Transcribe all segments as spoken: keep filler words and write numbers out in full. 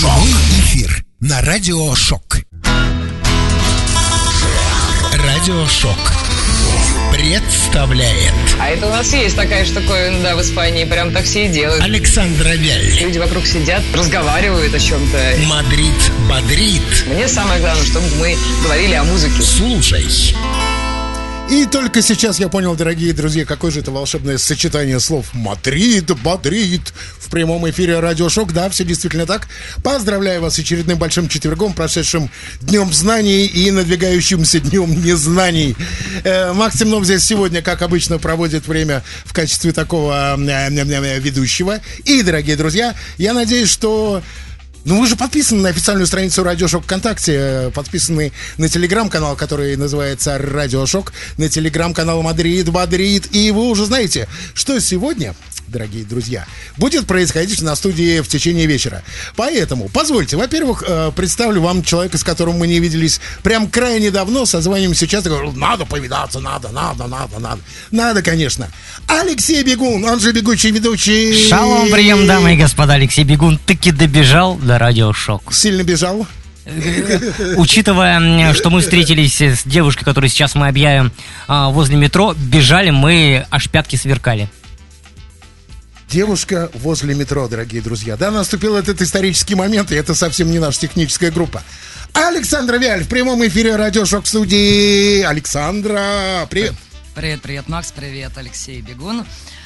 Прямой эфир на Радио Шок. Радио Шок представляет. А это у нас есть такая штуковина, да, в Испании. Прям так все и делают. Александра Вяль. Люди вокруг сидят, разговаривают о чем-то. Мадрид бодрит. Мне самое главное, чтобы мы говорили о музыке. Слушай. И только сейчас я понял, дорогие друзья, какое же это волшебное сочетание слов «Мадрид бодрит» в прямом эфире Радио Шок. Да, все действительно так. Поздравляю вас с очередным большим четвергом, прошедшим днем знаний и надвигающимся днем незнаний. Э, Максим Нов здесь сегодня, как обычно, проводит время в качестве такого э, ведущего. И, дорогие друзья, я надеюсь, что... Ну, вы же подписаны на официальную страницу Радио Шок ВКонтакте, подписаны на телеграм-канал, который называется Радио Шок, на телеграм-канал Мадрид бодрит, и вы уже знаете, что сегодня, дорогие друзья, будет происходить на студии в течение вечера. Поэтому, позвольте, во-первых, представлю вам человека, с которым мы не виделись прям крайне давно, созваниваем сейчас, и говорю, надо повидаться, надо, надо, надо, надо. Надо, конечно. Алексей Бегун, он же бегущий ведущий. Шалом, прием, дамы и господа, Алексей Бегун таки добежал до Радио Шок. Сильно бежал? Учитывая, что мы встретились с девушкой, которую сейчас мы объявим возле метро, бежали мы, аж пятки сверкали. Девушка возле метро, дорогие друзья. Да, наступил этот исторический момент, и это совсем не наша техническая группа. Александра Вяль в прямом эфире Радио Шок студии. Александра, привет. Привет, привет, Макс, привет, Алексей Бегун.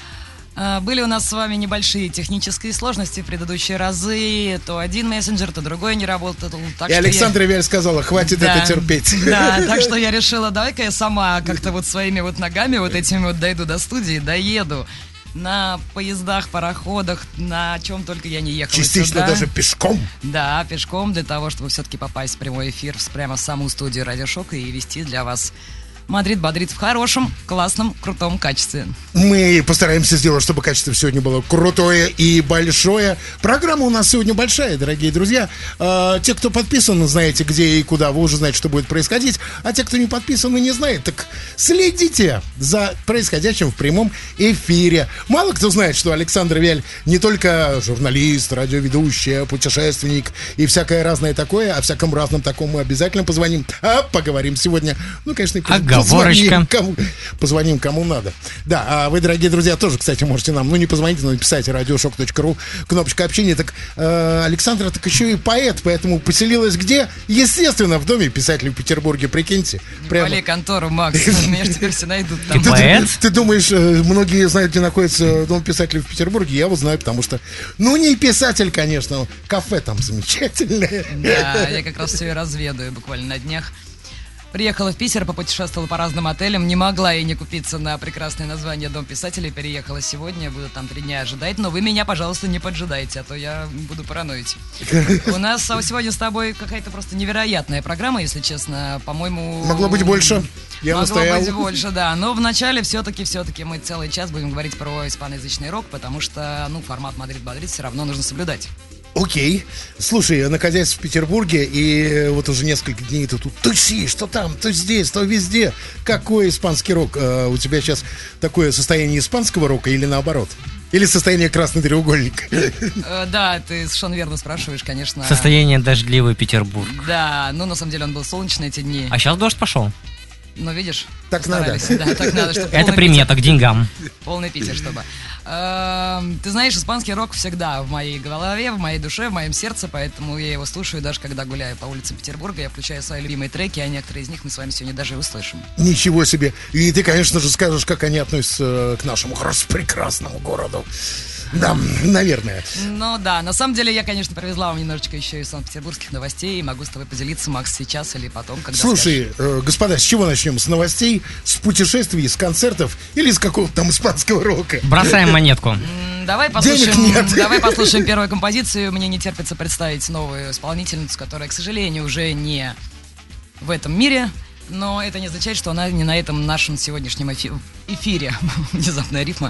Были у нас с вами небольшие технические сложности в предыдущие разы. То один мессенджер, то другой не работал. Так и Александра я... Вяль сказала, хватит да, это терпеть. Да, так что я решила, давай-ка я сама как-то вот своими вот ногами вот этими вот дойду до студии, доеду. На поездах, пароходах, на чем только я не ехала. Частично сюда. Даже пешком? Да, пешком, для того, чтобы все-таки попасть в прямой эфир прямо в саму студию Радио Шок и вести для вас Мадрид бодрит в хорошем, классном, крутом качестве. Мы постараемся сделать, чтобы качество сегодня было крутое и большое. Программа у нас сегодня большая, дорогие друзья. э, Те, кто подписан, знаете, где и куда, вы уже знаете, что будет происходить. А те, кто не подписан и не знает, так следите за происходящим в прямом эфире. Мало кто знает, что Александра Вяль не только журналист, радиоведущая, путешественник и всякое разное такое. О всяком разном таком мы обязательно позвоним, а поговорим сегодня. Ну, конечно, ага. Позвоним кому, позвоним кому надо. Да, а вы, дорогие друзья, тоже, кстати, можете нам, ну не позвоните, но написать радиошок точка ру, кнопочка общения. Так э, Александра так еще и поэт, поэтому поселилась где? Естественно, в доме писателей в Петербурге, прикиньте. Прямо... Вали контору, Макс, меня же теперь все найдут там. Ты поэт? Ты думаешь, многие знают, где находится дом писателей в Петербурге? Я его знаю, потому что, ну не писатель, конечно, кафе там замечательное. Да, я как раз все и разведаю буквально на днях. Приехала в Питер, попутешествовала по разным отелям, не могла и не купиться на прекрасное название «Дом писателей». Переехала сегодня, буду там три дня ожидать, но вы меня, пожалуйста, не поджидайте, а то я буду параноить. У нас сегодня с тобой какая-то просто невероятная программа, если честно, по-моему... Могло быть больше, я Могло настоял. быть больше, да, но вначале все-таки, все-таки мы целый час будем говорить про испаноязычный рок, потому что, ну, формат «Мадрид бодрит» все равно нужно соблюдать. Окей. Слушай, находясь в Петербурге, и вот уже несколько дней ты тут тусишь, что там, то здесь, то везде. Какой испанский рок? А, у тебя сейчас такое состояние испанского рока или наоборот? Или состояние красный треугольник? Да, ты совершенно верно спрашиваешь, конечно. Состояние дождливый Петербург. Да, ну на самом деле он был солнечный эти дни. А сейчас дождь пошел. Ну, видишь, так надо. Да, так надо, чтобы это примета Питер, к деньгам. Полный Питер, чтобы. Э, ты знаешь, испанский рок всегда в моей голове, в моей душе, в моем сердце, поэтому я его слушаю, даже когда гуляю по улицам Петербурга, я включаю свои любимые треки, а некоторые из них мы с вами сегодня даже услышим. Ничего себе! И ты, конечно же, скажешь, как они относятся к нашему прекрасному городу. Да, наверное. Ну да, на самом деле я, конечно, привезла вам немножечко еще из санкт-петербургских новостей. Могу с тобой поделиться, Макс, сейчас или потом, когда Слушай, э, господа, с чего начнем? С новостей, с путешествий, с концертов или с какого-то там испанского рока? Бросаем монетку. Давай послушаем, давай послушаем первую композицию. Мне не терпится представить новую исполнительницу, которая, к сожалению, уже не в этом мире. Но это не означает, что она не на этом нашем сегодняшнем эфи- эфире. Внезапная рифма.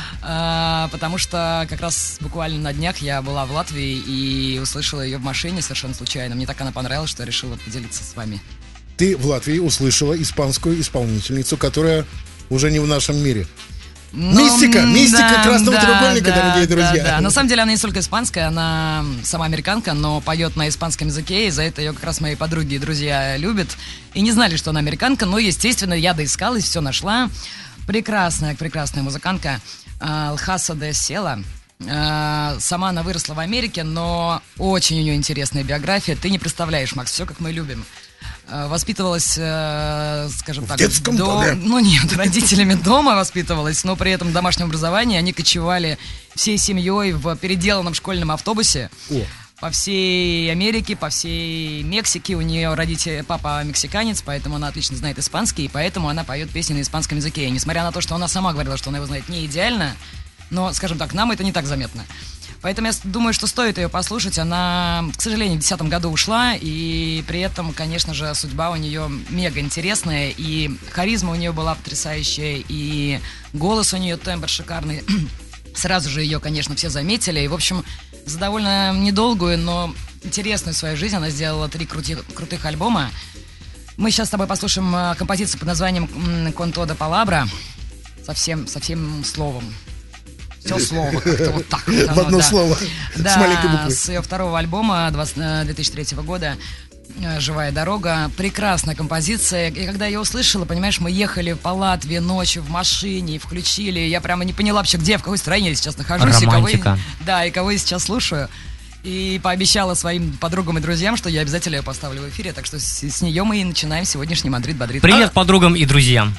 А, потому что как раз буквально на днях я была в Латвии и услышала ее в машине совершенно случайно. Мне так она понравилась, что я решила поделиться с вами. Ты в Латвии услышала испанскую исполнительницу, которая уже не в нашем мире. Ну, Мистика, мистика да, красного да, треугольника, да, дорогие да, друзья. да. На самом деле она не столько испанская, она сама американка, но поет на испанском языке, и за это ее как раз мои подруги и друзья любят. И не знали, что она американка, но, естественно, я доискалась, все нашла. Прекрасная, прекрасная музыкантка Лхаса де Села. Сама она выросла в Америке, но очень у нее интересная биография. Ты не представляешь, Макс, все как мы любим. Воспитывалась, скажем в так, детском до... доме. Ну нет, родителями дома воспитывалась, но при этом в домашнем образовании они кочевали всей семьей в переделанном школьном автобусе. О. По всей Америке, по всей Мексике. У нее родители, папа мексиканец, поэтому она отлично знает испанский, и поэтому она поет песни на испанском языке. И несмотря на то, что она сама говорила, что она его знает не идеально, но, скажем так, нам это не так заметно. Поэтому я думаю, что стоит ее послушать. Она, к сожалению, в две тысячи десятом году ушла, и при этом, конечно же, судьба у нее мега интересная, и харизма у нее была потрясающая, и голос у нее, тембр шикарный. Сразу же ее, конечно, все заметили, и, в общем, за довольно недолгую, но интересную свою жизнь она сделала три крутых, крутых альбома. Мы сейчас с тобой послушаем композицию под названием «Con toda palabra», со всем, со всем словом. Все слово, как-то вот так. Вот в одно да. слово, да, с маленькой буквы. С ее второго альбома две тысячи третьего года «Живая дорога». Прекрасная композиция. И когда я услышала, понимаешь, мы ехали по Латвии ночью в машине, включили. Я прямо не поняла вообще, где, в какой стране я сейчас нахожусь. Романтика. И кого я, да, и кого я сейчас слушаю. И пообещала своим подругам и друзьям, что я обязательно ее поставлю в эфире. Так что с, с нее мы и начинаем сегодняшний Мадрид Бодрит. Привет подругам и друзьям.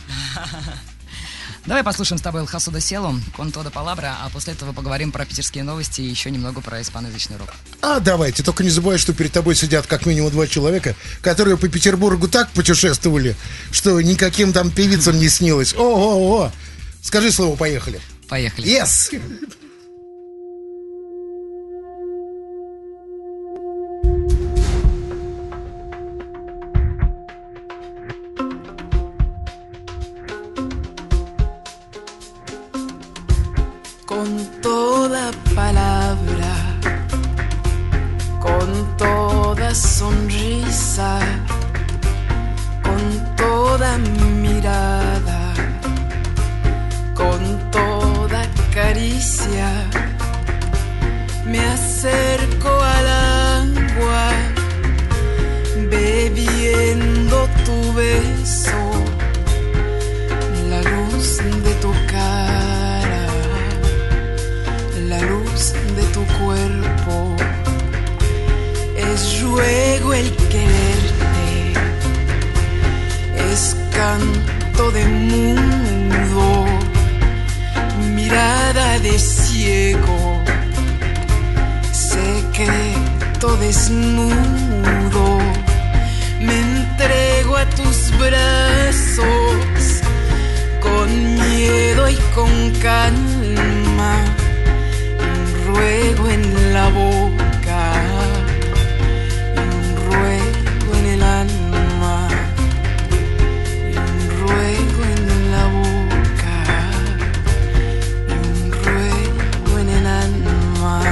Давай послушаем с тобой Лхасу де Селу, «Con toda palabra», а после этого поговорим про питерские новости и еще немного про испаноязычный рок. А давайте, только не забывай, что перед тобой сидят как минимум два человека, которые по Петербургу так путешествовали, что никаким там певицам не снилось. Ого-го! Скажи слово, поехали. Поехали. Yes! Con toda palabra, con toda sonrisa, con toda mirada, con toda caricia, me acerco al agua, bebiendo tu beso, la luz de tu cara, la luz de tu cuerpo, es ruego el quererte, es canto de mundo, mirada de ciego, secreto desnudo, me entrego a tus brazos, con miedo y con calma, un ruego en la boca, un ruego en el alma, un ruego en la boca, un ruego en el alma.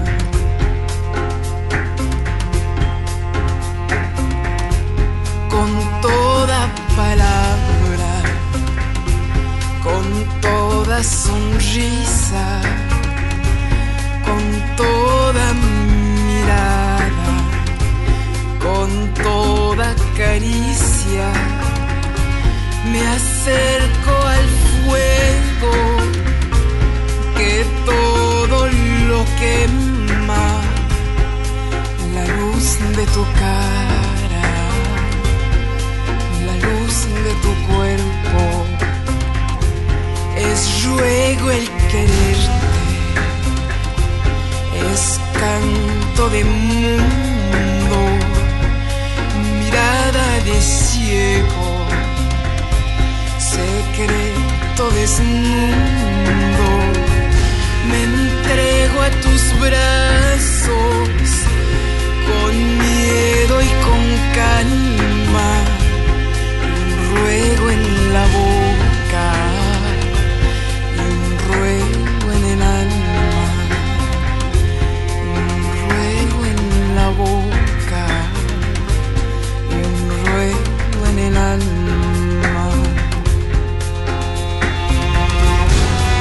Con toda palabra, con toda sonrisa, con toda mirada, con toda caricia, me acerco al fuego que todo lo quema, la luz de tu cara, la luz de tu cuerpo, es ruego el quererte, es canto de mundo, mirada de ciego, secreto desnudo, me entrego a tus brazos, con miedo y con calma, un ruego en la boca, un ruego en el alma, un ruego en la boca, y un ruego en el alma.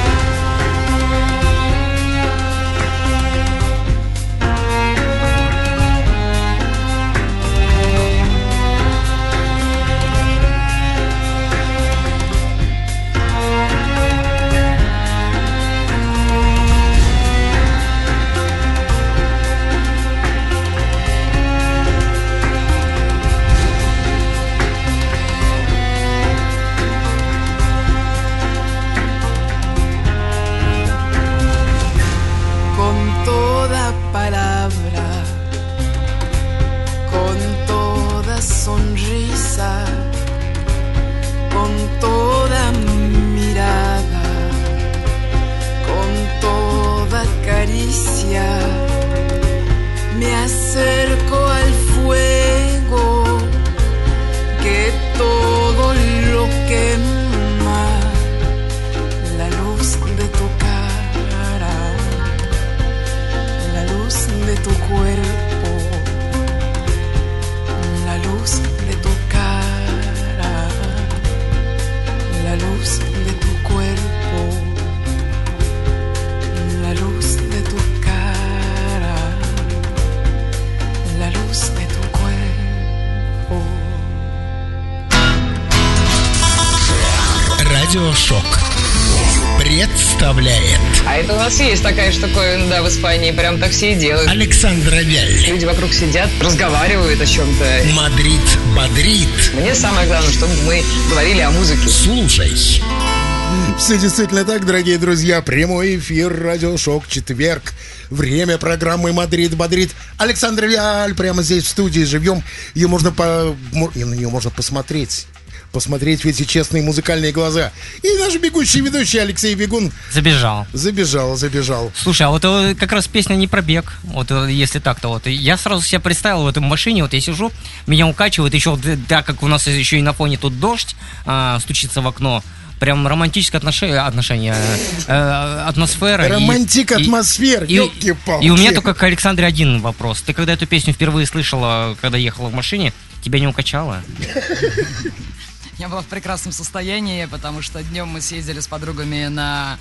Радиошок представляет А это у нас есть такая штуковина, да, в Испании. Прям так все и делают. Александра Вяль. Люди вокруг сидят, разговаривают о чем-то. Мадрид бодрит. Мне самое главное, чтобы мы говорили о музыке. Слушай. Все действительно так, дорогие друзья. Прямой эфир, радиошок, четверг. Время программы «Мадрид бодрит». Александра Вяль прямо здесь в студии живем. Ее можно по... и на нее можно посмотреть. Посмотреть в эти честные музыкальные глаза. И наш бегущий ведущий Алексей Бегун Забежал. Забежал, забежал. Слушай, а вот э, как раз песня не про бег. Вот э, если так-то вот. Я сразу себя представил в этой машине, вот я сижу, меня укачивает, еще, так как у нас еще и на фоне тут дождь а, стучится в окно. Прям романтическое отношение, отношение э, атмосфера. Романтик, и, атмосфер, и, ёлки-палки. И у меня только к Александре один вопрос. Ты когда эту песню впервые слышала, когда ехала в машине, тебя не укачало? Я была в прекрасном состоянии, потому что днем мы съездили с подругами на...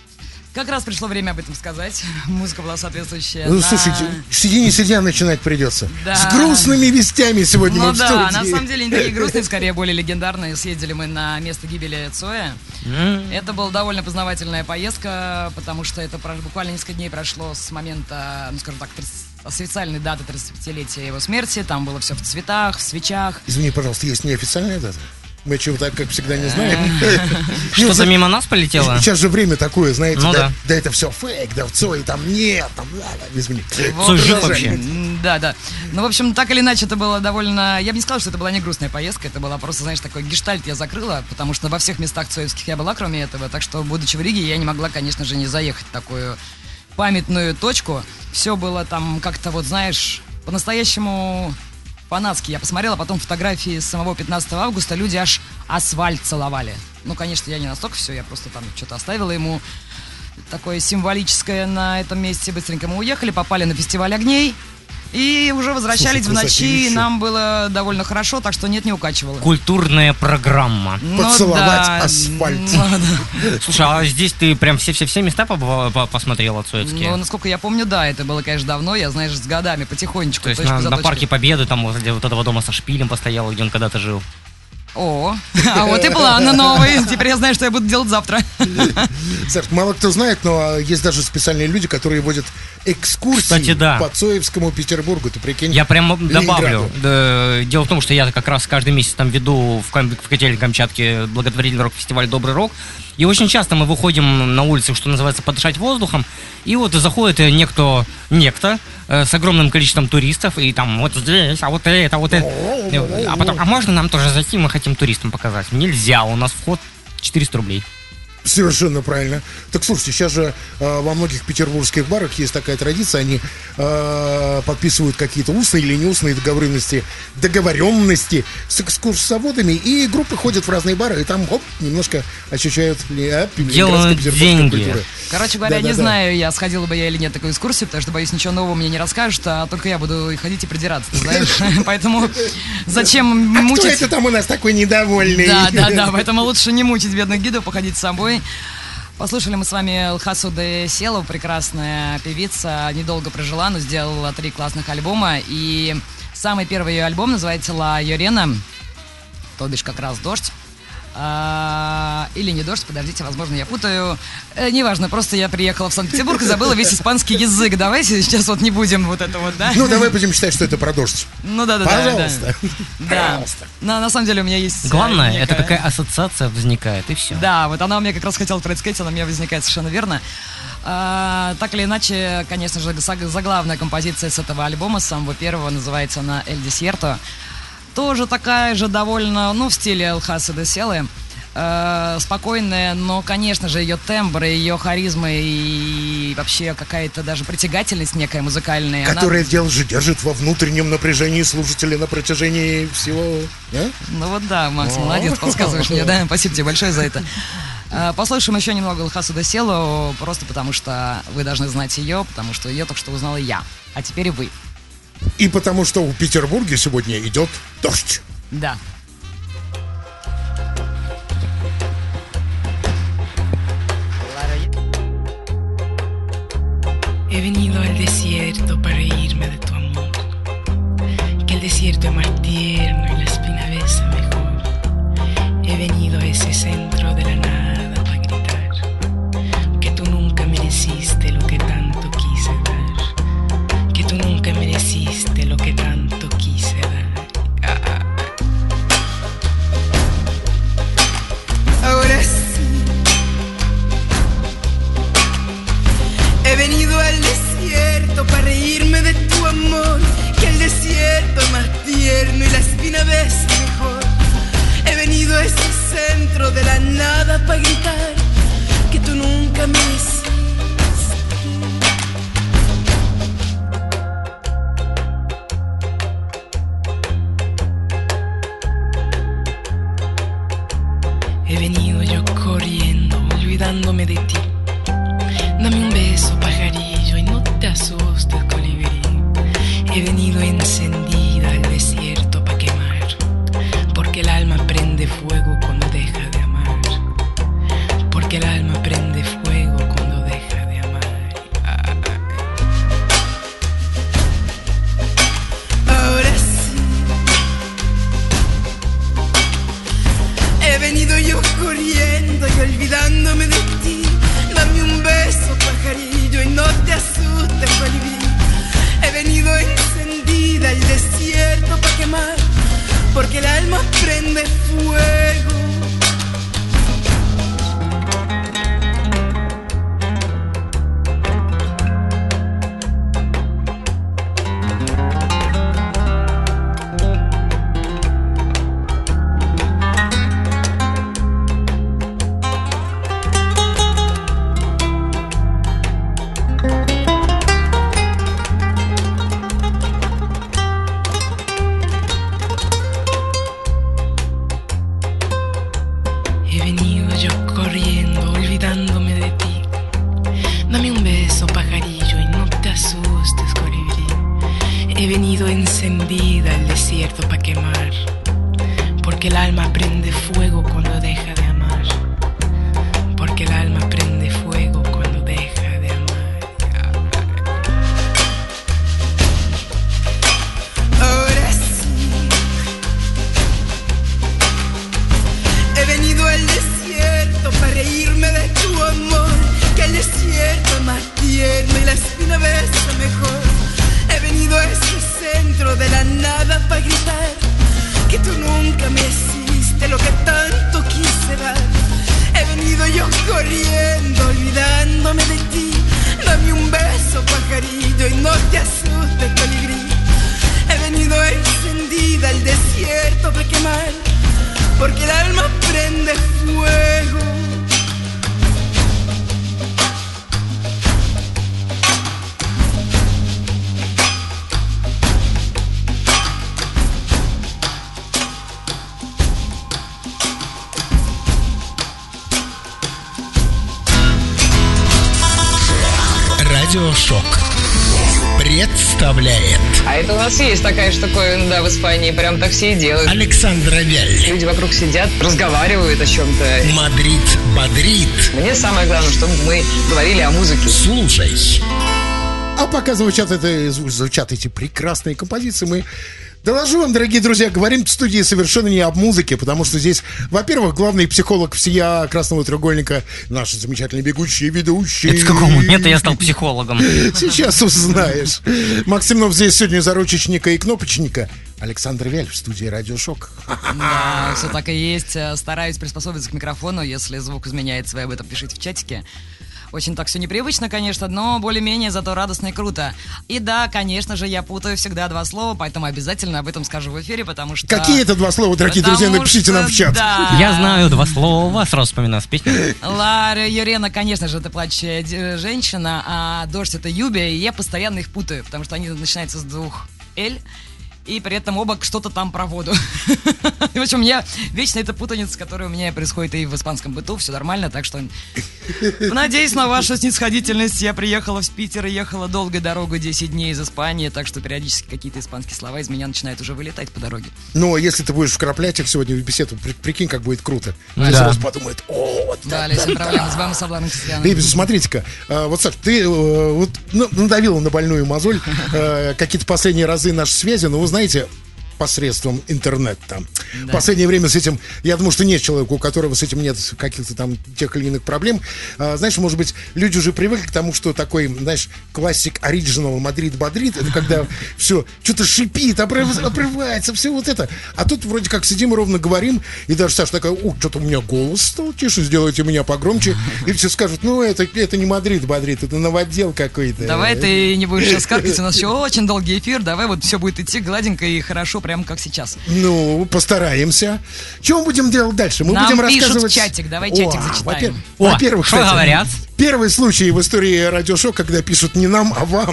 Как раз пришло время об этом сказать. Музыка была соответствующая. Ну, на... слушайте, сиди не сидя начинать придется. Да. С грустными вестями сегодня Ну мы в да, студии. на самом деле не такие грустные, скорее более легендарные. Съездили мы на место гибели Цоя. Mm. Это была довольно познавательная поездка, потому что это про- буквально несколько дней прошло с момента, ну скажем так, тридцать официальной даты тридцатипятилетия его смерти. Там было все в цветах, в свечах. Извини, пожалуйста, есть неофициальная дата? Мы чего так, как всегда, не знаем. Что-то мимо нас полетело? Сейчас же время такое, знаете, Ну да, да. да это все фейк, да в Цой там нет, там, ладно, извини. Вот, Цой жив да, вообще? Да, да. Ну, в общем, так или иначе, это было довольно... Я бы не сказала, что это была не грустная поездка, это была просто, знаешь, такой гештальт я закрыла, потому что во всех местах цоевских я была, кроме этого, так что, будучи в Риге, я не могла, конечно же, не заехать в такую памятную точку. Все было там как-то, вот, знаешь, по-настоящему... Фанатски. Я посмотрела потом фотографии с самого пятнадцатого августа, люди аж асфальт целовали. Ну, конечно, я не настолько все, я просто там что-то оставила ему такое символическое на этом месте. Быстренько мы уехали, попали на фестиваль огней и уже возвращались Слушай, в ночи. красотища. Нам было довольно хорошо, так что нет, не укачивало. Культурная программа. Ну Поцеловать да, асфальт. ну да. Слушай, а здесь ты прям все-все-все места побывала, по- посмотрела цоевские? Ну, насколько я помню, да, это было, конечно, давно, я, знаешь, с годами, потихонечку. То есть точку на, за на точкой. Парке Победы, там возле вот этого дома со шпилем постояла, где он когда-то жил. О, а вот и планы новые, теперь я знаю, что я буду делать завтра. Сэр, мало кто знает, но есть даже специальные люди, которые водят экскурсии Кстати, да. по Цоевскому Петербургу, ты прикинь. Я прямо добавлю. Ленинграду. Да, дело в том, что я как раз каждый месяц там веду в, Кам- в Котельно-Камчатке благотворительный рок-фестиваль «Добрый рок». И очень часто мы выходим на улицу, что называется, подышать воздухом. И вот заходит некто, некто э, с огромным количеством туристов. И там вот здесь, а вот это, а вот это. А потом, а можно нам тоже зайти, мы хотим туристам показать? Нельзя, у нас вход четыреста рублей. Совершенно правильно. Так слушайте, сейчас же э, во многих петербургских барах есть такая традиция, они э, подписывают какие-то устные или неустные договоренности, договоренности с экскурсоводами, и группы ходят в разные бары, и там, оп, немножко ощущают э, Делают петербургскую деньги. культуру. Короче говоря, Да-да-да. не знаю, я сходила бы я или нет в такую экскурсию, потому что, боюсь, ничего нового мне не расскажут, а только я буду ходить и придираться, ты знаешь. Поэтому зачем Кто мучить... это там у нас такой недовольный? Да, да, да, поэтому лучше не мучить бедных гидов, походить с собой. Послушали мы с вами Лхасу де Селу, прекрасная певица, недолго прожила, но сделала три классных альбома. И самый первый ее альбом называется «Ла Йорена», то бишь как раз «Дождь». А, или не «Дождь», подождите, возможно, я путаю. Э, неважно, просто я приехала в Санкт-Петербург и забыла весь испанский язык. Давайте сейчас вот не будем вот это вот, да? Ну, давай будем считать, что это про дождь. Ну да, да, Пожалуйста. да. Да. Пожалуйста. На, на самом деле у меня есть... э, Главное, это некая- какая ассоциация возникает, и все. Да, вот она у меня как раз хотела сказать, она у меня возникает совершенно верно. А, так или иначе, конечно же, заг- заглавная композиция с этого альбома, с самого первого, называется она «Эль Десьерто». Тоже такая же довольно, ну, в стиле Элхаса де Селы. Э, спокойная, но, конечно же, ее тембр, ее харизма и вообще какая-то даже притягательность некая музыкальная. она- Которое дело же держит во внутреннем напряжении слушателя на протяжении всего. а? Ну вот да, Макс, молодец, подсказываешь мне, да? Спасибо тебе большое за это. Э, Послушаем еще немного Лхасу де Селу, просто потому что вы должны знать ее, потому что ее только что узнала я, а теперь и вы. И потому что в Петербурге сегодня идет дождь. Да. He venido al desierto para reírme de tu amor, que el desierto es más tierno y la espina besa mejor. He venido a ese centro de la nada olvidándome de ti. Dame un beso, pajarillo, y no te asustes, colibrí. He venido encendida al desierto pa' quemar, porque el alma prende fuego cuando deja de amar. Porque el alma prende fuego cuando deja de amar. Ay. Ahora sí, he venido yo corriendo y olvidándome de ti. Dame un beso, pajarillo, y no te asustes, colibrí. He venido encendida al desierto pa' quemar, porque el alma prende fuego. He venido yo corriendo, olvidándome de ti. Dame un beso, pajarillo, y no te asustes, colibrí. He venido encendida al desierto pa' quemar, porque el alma prende fuego cuando deja de amar. Porque el alma prende fuego cuando deja de amar. Ahora sí, he venido al desierto para reírme de tu amor, que el desierto es más tierno y la espina besa mejor. He venido a ese centro de la nada para gritar que tú nunca me hiciste lo que tanto quise dar. He venido yo corriendo, olvidándome de ti. Dame un beso, pajarillo, y no te asustes, colibrí. He venido encendida al desierto para quemar, porque el alma prende fuego. Радиошок представляет А это у нас есть такая штуковина, да, в Испании. Прям так все и делают. Александр Вяль. Люди вокруг сидят, разговаривают о чем-то. Мадрид бодрит. Мне самое главное, чтобы мы говорили о музыке. Слушай. А пока звучат, это, звучат эти прекрасные композиции, мы... Доложу вам, дорогие друзья, говорим в студии совершенно не об музыке, потому что здесь, во-первых, главный психолог всея Красного треугольника, наш замечательный бегущий ведущий. Это с какого момента я стал психологом? Сейчас узнаешь. Максимов здесь сегодня за ручечника и кнопочника. Александр Вяль в студии Радиошок. Да, все так и есть. Стараюсь приспособиться к микрофону. Если звук изменяется, вы об этом пишите в чатике. Очень так все непривычно, конечно, но более-менее зато радостно и круто. И да, конечно же, я путаю всегда два слова, поэтому обязательно об этом скажу в эфире, потому что... Какие это два слова, дорогие Потому друзья, напишите что, нам в чат. Да. Я знаю два слова, сразу вспоминаю с песней. Лара Юрена, конечно же, это плачущая д- женщина, а Дождь — это Юбия, и я постоянно их путаю, потому что они начинаются с двух «эль», и при этом оба что-то там про воду. В общем, у меня вечно эта путаница, которая у меня происходит и в испанском быту, все нормально, так что надеюсь на вашу снисходительность. Я приехала в Питер и ехала долгой дорогой, десять дней из Испании, так что периодически какие-то испанские слова из меня начинают уже вылетать по дороге. Но если ты будешь вкраплять их сегодня в беседу, при- прикинь, как будет круто. Да. Все сразу подумают, о, вот Да, так. Леся, проблема с вами, соблазном Кристианом. Ребята, смотрите-ка, э, вот, Саш, ты э, вот, ну, надавила на больную мозоль э, какие-то последние разы нашей связи, но вы знаете, посредством интернета. В последнее время с этим, я думаю, что нет человека, у которого с этим нет каких-то там тех или иных проблем. А, знаешь, может быть, люди уже привыкли к тому, что такой, знаешь, классик оригинал Мадрид-бодрит, это когда все что-то шипит, обрыв, обрывается, все вот это. А тут вроде как сидим и ровно говорим, и даже Саша такая, о, что-то у меня голос стал тише, сделайте меня погромче. И все скажут, ну, это, это не Мадрид-бодрит, это новодел какой-то. Давай ты не будешь сейчас каркать, у нас еще очень долгий эфир, давай вот все будет идти гладенько и хорошо, прям как сейчас. Ну, постараемся. Что мы будем делать дальше? Мы Нам будем пишут рассказывать... в чатик, давай чатик О, зачитаем. во-первых, О, во-первых, что кстати, говорят? Первый случай в истории радиошоу, когда пишут не нам, а вам.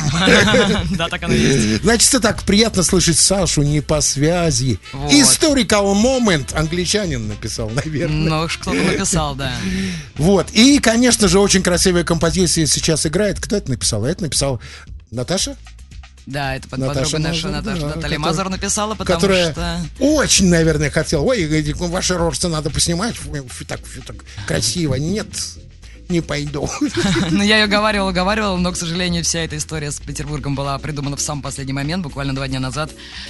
Да, так оно и есть. Значит, это так приятно слышать Сашу не по связи. Вот. Historical moment, англичанин написал, наверное. Ну, уж кто-то написал, да. Вот. И, конечно же, очень красивая композиция сейчас играет. Кто это написал? Это написал Наташа? Да, это под Наташа подруга наша Мазур, Наташа да, Наталья которая- Мазур написала, потому Которая что... очень, наверное, хотела. Ой, говорит, ваши рорсы надо поснимать. Фу, фу, так, фу, так красиво. Нет, не пойду. Ну, я ее уговаривал, уговаривал, но, к сожалению, вся эта история с Петербургом была придумана в самый последний момент, буквально два дня назад.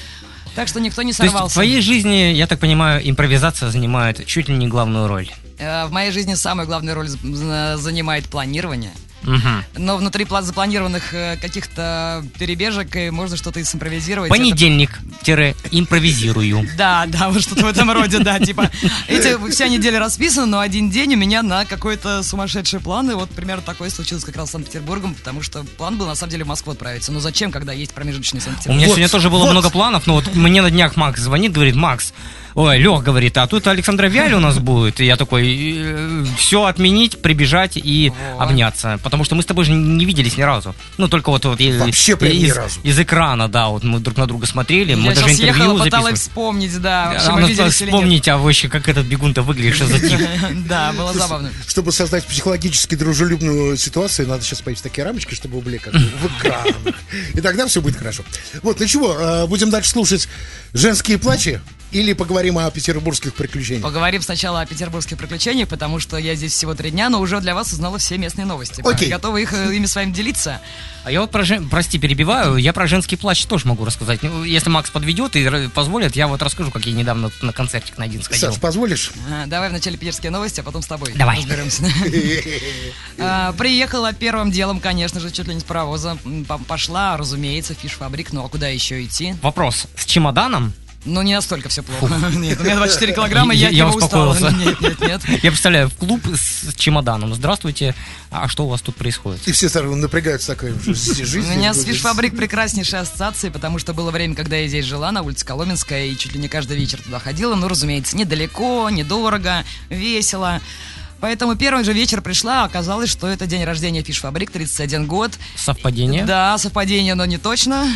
Так что никто не То есть в сорвался. твоей жизни, я так понимаю, импровизация занимает чуть ли не главную роль. Э, В моей жизни самую главную роль з- занимает планирование. Мгм. Но внутри пла- запланированных э, каких-то перебежек э, можно что-то и симпровизировать. Это- Понедельник-импровизирую. Да, да, вот что-то в этом роде, да, типа, эти вся неделя расписана, но один день у меня на какой-то сумасшедший план, и вот примерно такое случилось как раз с Санкт-Петербургом, потому что план был на самом деле в Москву отправиться, но зачем, когда есть промежуточный У Санкт-Петербург? меня Вот, сегодня тоже было вот. много планов, но вот мне на днях Макс звонит, говорит, Макс, ой, Лех говорит, а тут Александра Виаль у нас будет. И я такой, все отменить, прибежать и Вот. обняться. Потому что мы с тобой же не виделись ни разу. Ну, только вот, вот и- Вообще прям ни из, разу. из экрана, да, вот мы друг на друга смотрели, мы Я даже сейчас интервью ехала, пыталась записывали. вспомнить, да, вообще А мы надо виделись или нет. вспомнить, а вообще, как этот бегун-то выглядит, что за тип. Да, было забавно. Чтобы создать психологически дружелюбную ситуацию, надо сейчас повесить такие рамочки, чтобы были как бы в экранах. И тогда все будет хорошо. Вот, ну чего, э, будем дальше слушать женские плачи или поговорим о петербургских приключениях? Поговорим сначала о петербургских приключениях, потому что я здесь всего три дня, но уже для вас узнала все местные новости. Окей. Готовы их, э, ими с вами делиться? А я вот про жен... прости, перебиваю, я про женский плач тоже могу рассказать. Ну, если Макс подведет и р- позволит, я вот расскажу, как я недавно на концертик на один сходил. Саш, позволишь? А, Давай вначале питерские новости, а потом с тобой Давай. разберемся. А, Приехала первым делом, конечно же, чуть ли не с паровоза. М, по- Пошла, разумеется, фиш-фабрик, ну а куда еще идти? Вопрос, с чемоданом? Ну, не настолько все плохо. Нет, у меня двадцать четыре килограмма, и я Я- от я него устала. успокоился. Нет, нет, нет. Я представляю, в клуб с чемоданом. Здравствуйте, а что у вас тут происходит? И все сразу напрягаются такой У жизнь. меня с фиш-фабрик прекраснейшие ассоциации, потому что было время, когда я здесь жила, на улице Коломенская, и чуть ли не каждый вечер туда ходила. Ну, разумеется, недалеко, недорого, весело. Поэтому первый же вечер пришла, а оказалось, что это день рождения фиш-фабрик, тридцать один год. Совпадение? Да, совпадение, но не точно.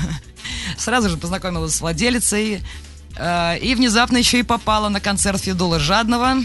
Сразу же познакомилась с владелицей. э, И внезапно еще и попала на концерт Федула Жадного.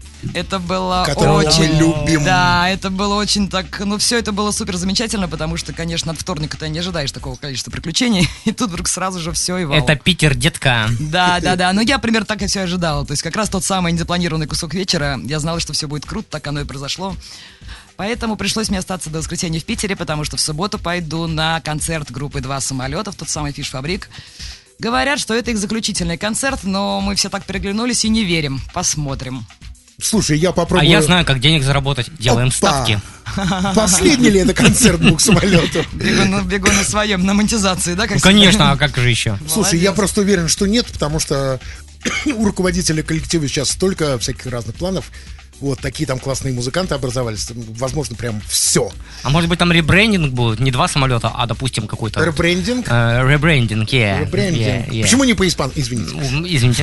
Это было Которого очень... мы любим. Да, это было очень так... Ну, все это было супер замечательно, потому что, конечно, от вторника ты не ожидаешь такого количества приключений. И тут вдруг сразу же все и вау. Это Питер, детка. Да, да, да. Ну, я примерно так и все ожидала. То есть, как раз тот самый незапланированный кусок вечера. Я знала, что все будет круто, так оно и произошло. Поэтому пришлось мне остаться до воскресенья в Питере, потому что в субботу пойду на концерт группы «Два самолета», в тот самый фиш-фабрик. Говорят, что это их заключительный концерт, но мы все так переглянулись и не верим. Посмотрим. Слушай, я А попробую... я знаю, как денег заработать. Делаем Опа. ставки. Последний ли это концерт «Двух самолетов»? Бегу на, бегу на своем, на монетизации, да? Как Ну, конечно, а как же еще? Слушай, я Молодец. просто уверен, что нет, потому что у руководителя коллектива сейчас столько всяких разных планов. Вот такие там классные музыканты образовались. Возможно, прям все. А может быть там ребрендинг будет? Не два самолета, а, допустим, какой-то... Ребрендинг. э, Ребрендинг, yeah. Ребрендинг. yeah, yeah. Почему не по-испански? Извините. М, Извините.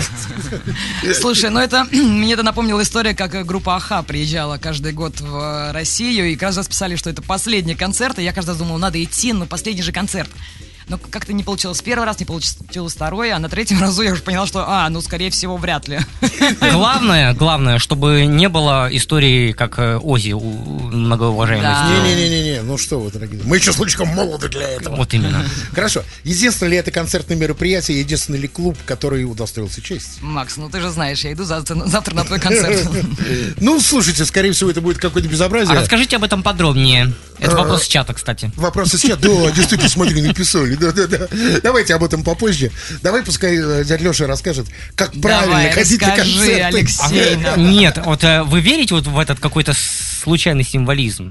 Слушай, ну это мне это напомнила история, как группа Аха приезжала каждый год в Россию, и каждый раз писали, что это последний концерт, и я каждый раз думал, надо идти, но последний же концерт. Но как-то не получилось первый раз, не получилось второй, а на третьем разу я уже поняла, что, а, ну, скорее всего, вряд ли. Главное, главное, чтобы не было истории, как э, Оззи, у- многоуважаемый. Да. сделал. Не-не-не-не, ну что вы, дорогие. Мы еще слишком молоды для этого. Вот именно. Хорошо. Единственное ли это концертное мероприятие, единственный ли клуб, который удостоился чести? Макс, ну ты же знаешь, я иду завтра, завтра на твой концерт. Ну, слушайте, скорее всего, это будет какое-то А безобразие. расскажите об этом подробнее. Это А, вопрос с чата, кстати. Вопросы сейчас. Да, действительно, смотри, написали. Да, да, да. Давайте об этом попозже. Давай, пускай э, дядя Леша расскажет, как правильно Давай, ходить на расскажи, концерты. Алексей. А, Нет, вот э, вы верите вот в этот какой-то случайный символизм?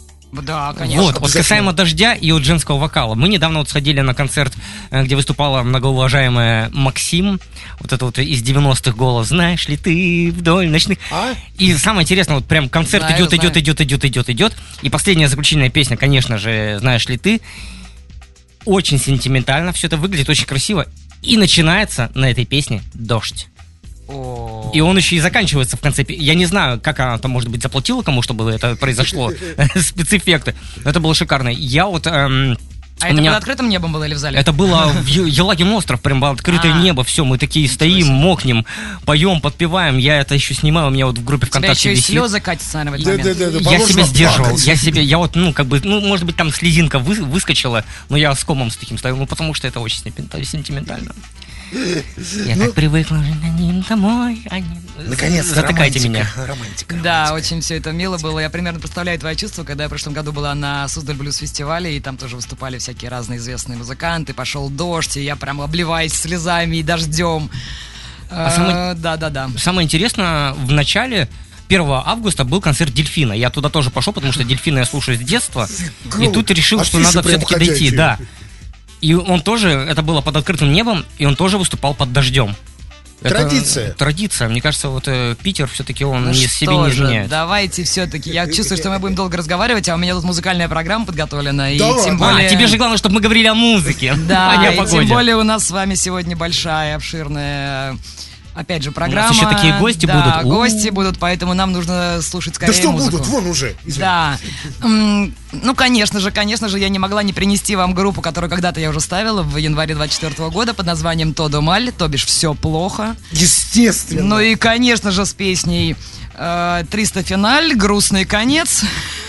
Да, конечно. Вот, вот касаемо дождя и вот женского вокала. Мы недавно вот сходили на концерт, э, где выступала многоуважаемая Максим. Вот это вот из девяностых голос. Знаешь ли ты вдоль ночных... А? И самое интересное, вот прям концерт Знаю, идет, идет, знаю. идет, идет, идет, идет. И последняя заключительная песня, конечно же, «Знаешь ли ты». Очень сентиментально, все это выглядит очень красиво. И начинается на этой песне дождь. О. И он еще и заканчивается в конце. Я не знаю, как она там, может быть, заплатила кому, чтобы это произошло. Спецэффекты. Но это было шикарно. Я вот... эм, А у это меня- под открытым небом было или в зале? Это было в Е- Елагин остров, прям было открытое А. небо, все, мы такие стоим, мокнем, поем, подпеваем. Я это еще снимаю, у меня вот в группе У тебя ВКонтакте еще и висит. слезы катятся, наверное, в этот момент. Да-да-да. Я Положено себя сдерживал, плакать. я себе, я вот, ну, как бы, ну, может быть, там слезинка вы- выскочила, но я с комом с таким стоял, ну, потому что это очень сентиментально- сентиментально. Я так привыкла уже на ним домой, а не... Наконец-то Затыкайте романтика, меня. романтика. Да, очень все это мило было. Я примерно представляю твои чувства, когда я в прошлом году была на Суздаль Блюз фестивале, и там тоже выступали всякие разные известные музыканты, пошел дождь, и я прям обливаюсь слезами и дождем. А самое- Да-да-да. Самое интересное, в начале... первого августа был концерт Дельфина. Я туда тоже пошел, потому что Дельфина я слушаю с детства. И тут решил, что Афиши надо прям все-таки дойти. ходячие. Да. И он тоже, это было под открытым небом, и он тоже выступал под дождем. Это Традиция. Традиция. Мне кажется, вот э, Питер все-таки он Ну не, что себе не же, изменяет. давайте все-таки. Я чувствую, что мы будем долго разговаривать, а у меня тут музыкальная программа подготовлена. И Да тем ладно? более... А, тебе же главное, чтобы мы говорили о музыке, Да, а не о и погоде. тем более у нас с вами сегодня большая, обширная, опять же, программа. еще такие гости Да, будут. У-у-у. гости будут, поэтому нам нужно слушать скорее Да что музыку. будут, вон уже. Извини. Да. М, Ну, конечно же, конечно же, я не могла не принести вам группу, которую когда-то я уже ставила в январе двадцать четвёртого года под названием «Тодо Маль», то бишь «Все плохо». Естественно. Ну и, конечно же, с песней э, «триста финаль», «Грустный конец».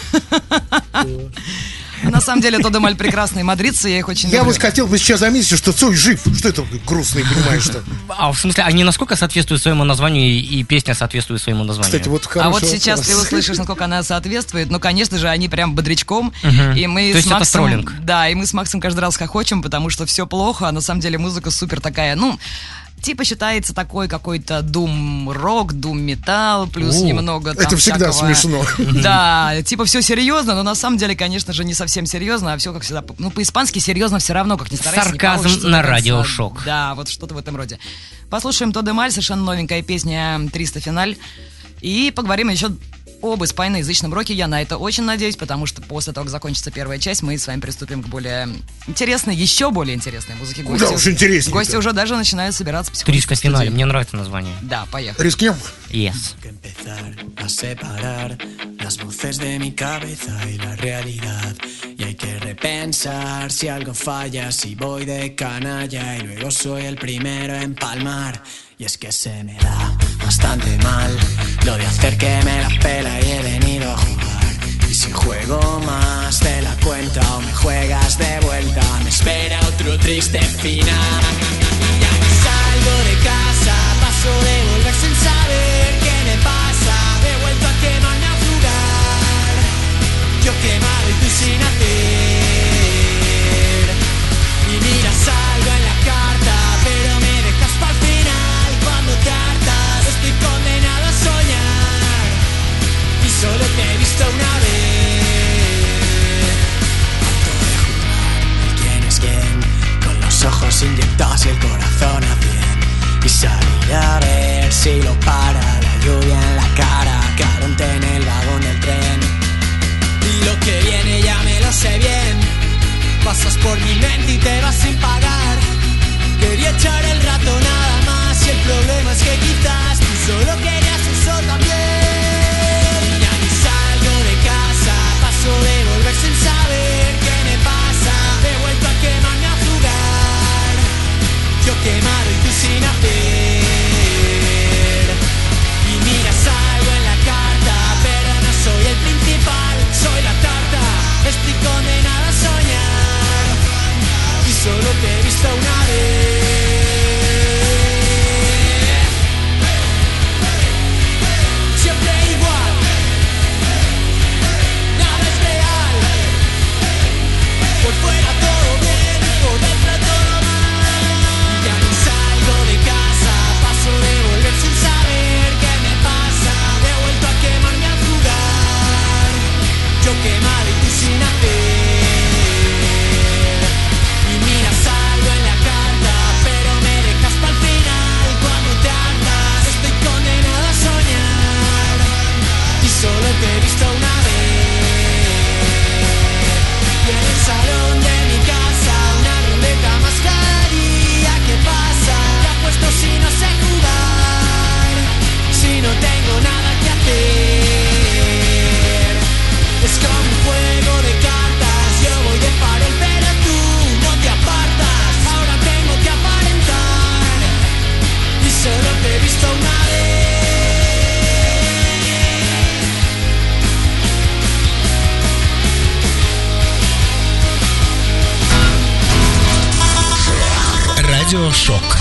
На самом деле, Тодо Маль прекрасные мадридцы, я их очень Я люблю. вот хотел бы сейчас заметить, что Цой жив. Что это грустный, понимаешь-то? А в смысле, они насколько соответствуют своему названию, и, и песня соответствует своему названию? Кстати, вот А хороший вот сейчас вопрос. ты услышишь, насколько она соответствует. Ну, конечно же, они прям бодрячком. Мгм. И мы То есть с это Максом... троллинг. Да, и мы с Максом каждый раз хохочем, потому что все плохо, а на самом деле музыка супер такая, ну... Типа считается такой какой-то дум-рок, дум-металл, плюс О, немного там это всегда всякого- смешно. Да, типа все серьезно, но на самом деле, конечно же, не совсем серьезно, а все как всегда. Ну, по-испански серьезно все равно, как ни старайся, не Сарказм получится на до конца. радиошок. Да, вот что-то в этом роде. Послушаем Тодо Маль, совершенно новенькая песня «триста финаль». И поговорим еще об испаноязычном роке. Я на это очень надеюсь, потому что после того, как закончится первая часть, мы с вами приступим к более интересной, еще более интересной музыке. Куда уж интереснее-то. Гости уже даже начинают собираться потихонечку триста в студии. финале, мне нравится название. Да, поехали. Рискнем? Yes. que empezar a separar las voces de mi cabeza y la realidad. Y hay que repensar si algo falla, si voy de canalla y luego soy el primero en palmar. Y es que se me da bastante mal lo de hacer que me la pela y he venido a jugar. Y si juego más de la cuenta o me juegas de vuelta, me espera otro triste final. Y ya que salgo de casa, paso de volver sin saber qué me pasa. He vuelto a quemarme a jugar. Yo quemado y tú sin hacer. Y mira, salgo en la carta, pero me dejas para el final. Cuando te hartas, estoy condenado a soñar. Y solo te he visto una vez. Harto de jugar el quién es quién, con los ojos inyectados y el corazón a cien. Y salir a ver si lo para la lluvia en la cara, Caronte en el vagón del tren. Y lo que viene ya me lo sé bien. Pasas por mi mente y te vas sin pagar. Quería echar el rato nada más y el problema es que quizás tú solo querías eso también. Ya ni salgo de casa, paso de volver sin saber qué me pasa. He vuelto a quemarme a jugar. Yo quemado y tú sin hacer. Y mira, salgo en la carta, pero no soy el principal, soy la tarta. Estoy condenado a soñar y solo te he visto una vez. Siempre igual, nada es real. Por fuera todo bien, por dentro todo mal. Y ya ni salgo de casa, paso de volver sin saber qué me pasa. He vuelto a quemarme al jugar. Yo quemado y tú sin hacer. Y mira, salgo en la carta, Радиошок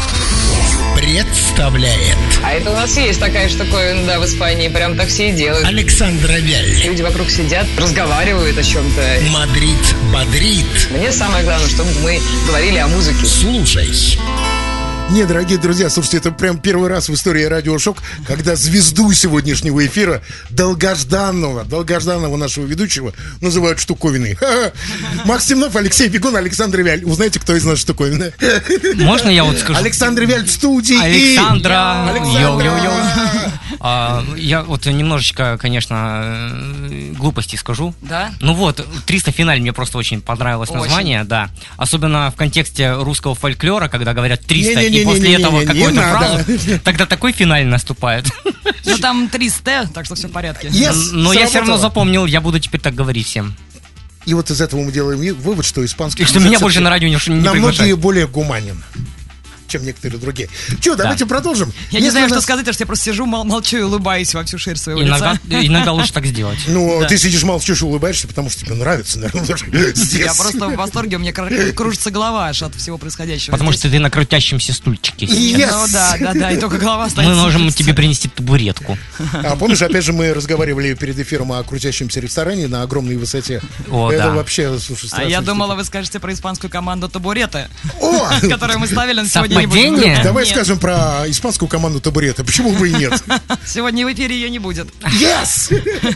представляет А это у нас есть такая штуковина, да, в Испании. Прям такси и делают. Александра Вяль. Люди вокруг сидят, разговаривают о чем-то. Мадрид бодрит. Мне самое главное, чтобы мы говорили о музыке. Слушай. Не, дорогие друзья, слушайте, это прям первый раз в истории Радиошок, когда звезду сегодняшнего эфира, долгожданного, долгожданного нашего ведущего, называют штуковиной. Ха-ха. Макс Темнов, Алексей Бегун, Александр Вяль. Узнаете, кто из нас штуковина? Можно я вот скажу? Александр Вяль в студии. Александра. Александра. Йоу-йоу-йоу. А, я вот немножечко, конечно, глупостей скажу. Да? Ну вот, триста финаль мне просто очень понравилось Очень. название, да. Особенно в контексте русского фольклора, когда говорят триста, Не-не-не. и после Не-не-не-не-не, этого не какую-то надо. фразу, тогда такой финаль наступает. Ну там триста, так что все в порядке. Yes, Но я все равно сработало. запомнил, я буду теперь так говорить всем. И вот из этого мы делаем и- вывод, что испанский И что язык меня больше всё-таки на радио не, не на многие приглашают. более гуманен, чем некоторые другие. Че, давайте продолжим. Я не Если знаю, у что нас- сказать, потому что я просто сижу, мол- молчу и улыбаюсь во всю ширь своего Иногда, лица. иногда лучше так сделать. Ну, ты сидишь молчишь и улыбаешься, потому что тебе нравится, наверное, даже здесь. Я просто в восторге, у меня кр- кружится голова аж от всего происходящего. Потому здесь. что ты на крутящемся стульчике сейчас. Yes. Ну да, да, да, и только голова стоит. Мы можем тебе принести табуретку. А помнишь, опять же, мы разговаривали перед эфиром о крутящемся ресторане на огромной высоте. О, Это да. вообще, слушай, А страшная я штука. думала, вы скажете про испанскую команду табуреты, О! которую мы ставили, но сегодня не Совпадение? будет. Давай Нет. скажем про испанскую команду табурета. Почему бы и нет? Сегодня в эфире ее не будет. Yes!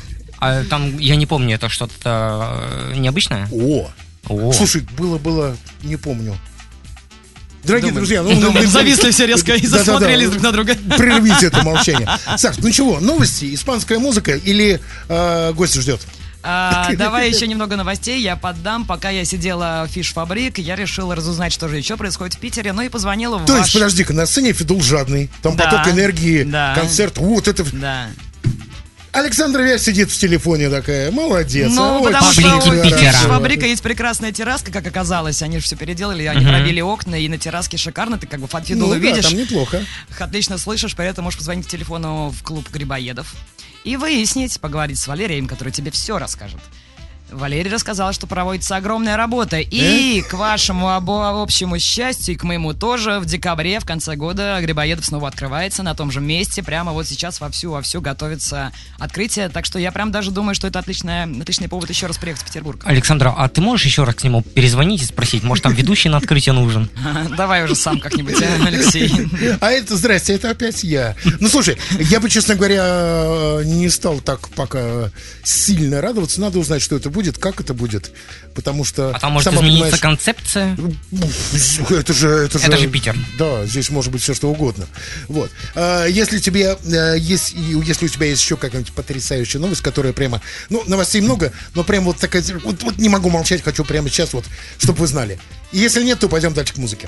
А там, я не помню, это что-то э, необычное? О! О. Слушай, было-было, не помню. Дорогие Думаем. друзья, ну, Думаем, ну, зависли все резко и Да-да-да. засмотрелись друг на друга. Прервите это молчание. Саш, ну чего, новости, испанская музыка или э, гость ждет? А, давай еще немного новостей я поддам. Пока я сидела в фиш-фабрик, я решила разузнать, что же еще происходит в Питере. Ну и позвонила в То ваш... есть, подожди-ка, на сцене Федул жадный, там Да, поток энергии, да. концерт, вот это... Да. Александра Вяль сидит в телефоне такая, молодец. Ну, а, потому очень что Паблики у Питера. фабрика есть прекрасная терраска, как оказалось. Они же все переделали, они пробили окна, и на терраске шикарно. Ты как бы от Федула Ну да, видишь. там неплохо. Их отлично слышишь, поэтому можешь позвонить по телефону в клуб Грибоедов и выяснить, поговорить с Валерием, который тебе все расскажет. Валерий рассказал, что проводится огромная работа. И к вашему обо- общему счастью, и к моему тоже, в декабре, в конце года, Грибоедов снова открывается на том же месте. Прямо вот сейчас вовсю-вовсю готовится открытие. Так что я прям даже думаю, что это отличная, отличный повод еще раз приехать в Петербург. Александра, а ты можешь еще раз к нему перезвонить и спросить, может, там ведущий на открытие нужен? Давай уже сам как-нибудь, а, Алексей. А это, здрасте, это опять я. Ну, слушай, я бы, честно говоря, не стал так пока сильно радоваться. Надо узнать, что это будет, как это будет. Потому что... А там может сама измениться понимаешь, концепция? Это же, это же... Это же Питер. Да, здесь может быть все что угодно. Вот. А, если тебе а, есть, и если у тебя есть еще какая-нибудь потрясающая новость, которая прямо, ну, новостей много, но прям вот такая, вот, вот не могу молчать, хочу прямо сейчас вот, чтобы вы знали. И если нет, то пойдем дальше к музыке.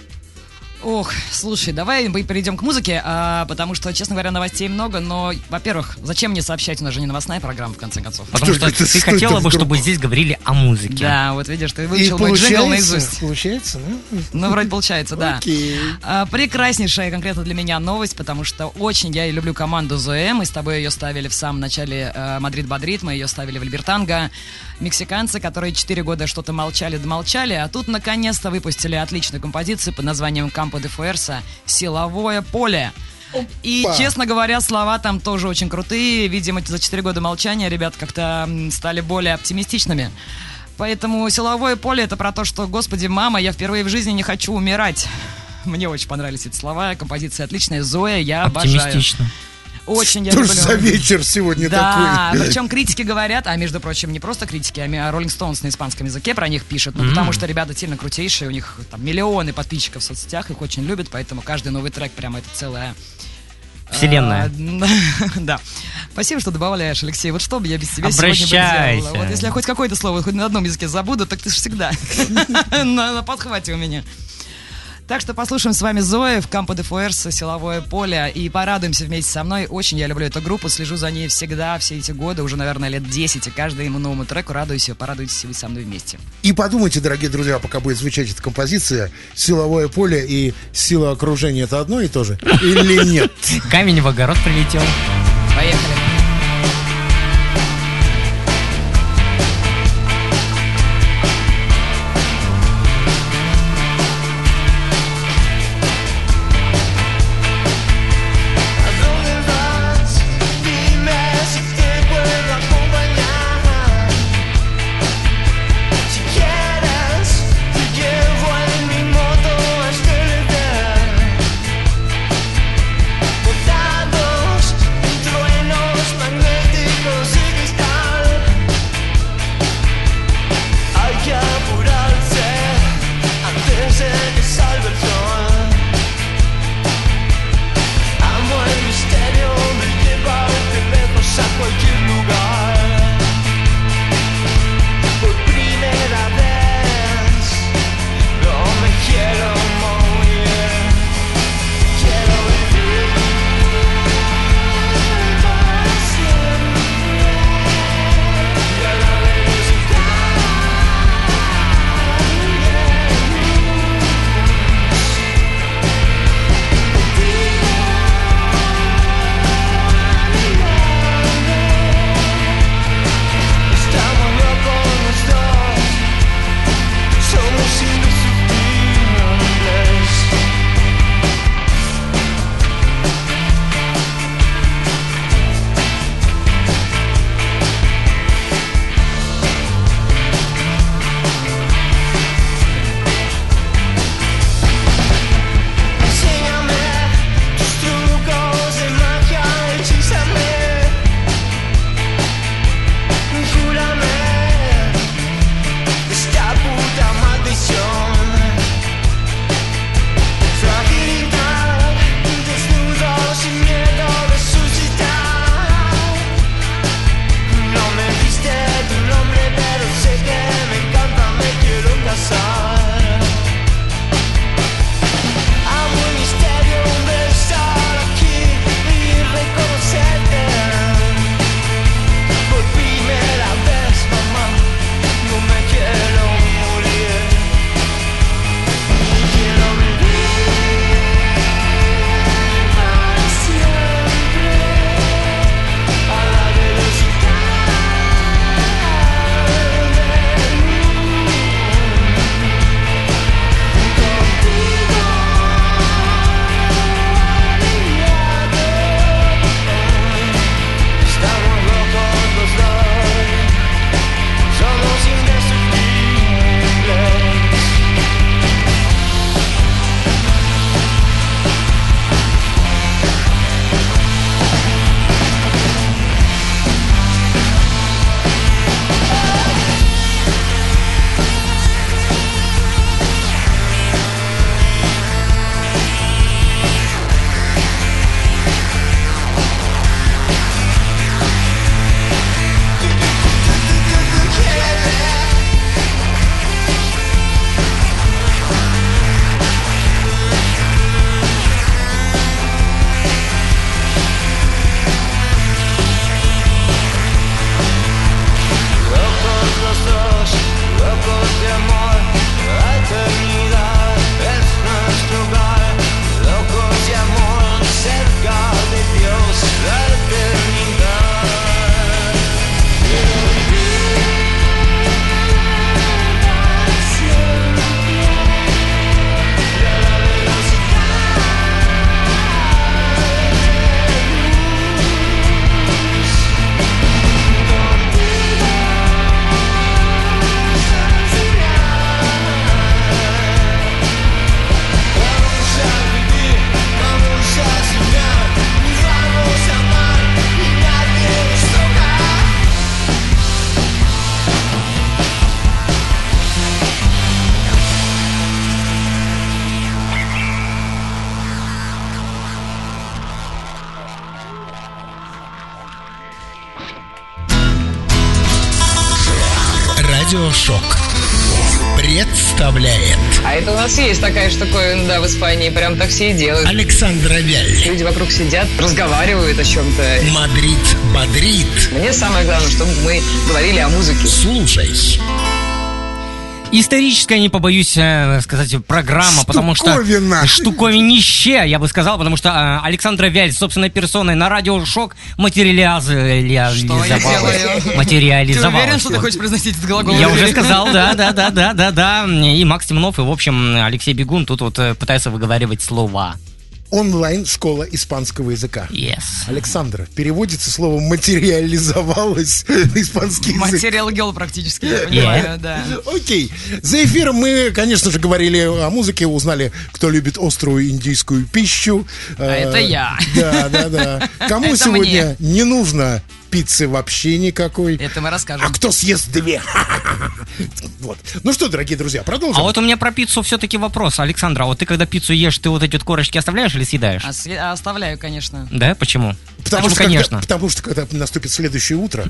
Ох, слушай, давай мы перейдем к музыке, а, потому что, честно говоря, новостей много, но, во-первых, зачем мне сообщать, у нас же не новостная программа, в конце концов. Потому Что что это- ты что хотела это бы, вдруг? чтобы здесь говорили о музыке. Да, вот видишь, ты И выучил мой джингл получается, наизусть. получается, ну, Ну, вроде получается, да. Окей. А, прекраснейшая конкретно для меня новость, потому что очень я и люблю команду Зоэ. Мы с тобой ее ставили в самом начале э, Мадрид бодрит, мы ее ставили в Альбертанго. Мексиканцы, которые четыре года что-то молчали да молчали, а тут наконец-то выпустили отличную композицию под названием «Кампо де Фуэрса» «Силовое поле». И, честно говоря, слова там тоже очень крутые. Видимо, за четыре года молчания ребят как-то м, стали более оптимистичными. Поэтому «Силовое поле» — это про то, что, господи, мама, я впервые в жизни не хочу умирать. Мне очень понравились эти слова, композиция отличная. Зоя, я обожаю. Оптимистично. Очень я что ж люблю. за вечер сегодня Да, такой? причем критики говорят, а между прочим, не просто критики, а Rolling Stones на испанском языке про них пишут, ну, потому что ребята сильно крутейшие, у них там миллионы подписчиков в соцсетях, их очень любят, поэтому каждый новый трек прямо это целая... Вселенная. А, Да. Спасибо, что добавляешь, Алексей. Вот что бы я без тебя сегодня бы Обращайся. делала? Вот если я хоть какое-то слово хоть на одном языке забуду, так ты же всегда на на подхвате у меня. Так что послушаем с вами Зои в Кампо де Фуэрса, «Силовое поле», и порадуемся вместе со мной. Очень я люблю эту группу, слежу за ней всегда, все эти годы, уже, наверное, лет десять, и каждому новому треку радуюсь, и порадуйтесь вы со мной вместе. И подумайте, дорогие друзья, пока будет звучать эта композиция, силовое поле и сила окружения — это одно и то же? Или нет? Камень в огород прилетел. Поехали. Радиошок представляет А это у нас есть такая штуковина, да, в Испании. Прям так все и делают. Александра Вяль. Люди вокруг сидят, разговаривают о чем-то. Мадрид бодрит. Мне самое главное, чтобы мы говорили о музыке. Слушай. Историческая, не побоюсь э, сказать, программа, потому что... Штуковина. Штуковинище, я бы сказал, потому что э, Александра Вяль собственной персоной на радиошок материализовалась. Что я делаю? Ты Материализовалась. уверен, что ты хочешь произносить этот глагол? Я уже сказал, да, да, да, да, да, да. И Макс Темнов, и, в общем, Алексей Бегун тут вот э, пытается выговаривать слова. Онлайн-школа испанского языка. Yes. Александра, переводится слово «материализовалось» на испанский язык. Материал гел практически, я понимаю, да. Окей. За эфиром мы, конечно же, говорили о музыке, узнали, кто любит острую индийскую пищу. А это я. Да, да, да. Кому Это сегодня не нужно пиццы вообще никакой? Это мы расскажем. А кто съест две? Вот. Ну что, дорогие друзья, продолжим. А вот у меня про пиццу все-таки вопрос. Александра, а вот ты когда пиццу ешь, ты вот эти вот корочки оставляешь или съедаешь? А све- а оставляю, конечно. Да? Почему? Потому, Почему, что конечно. Когда, потому что когда наступит следующее утро,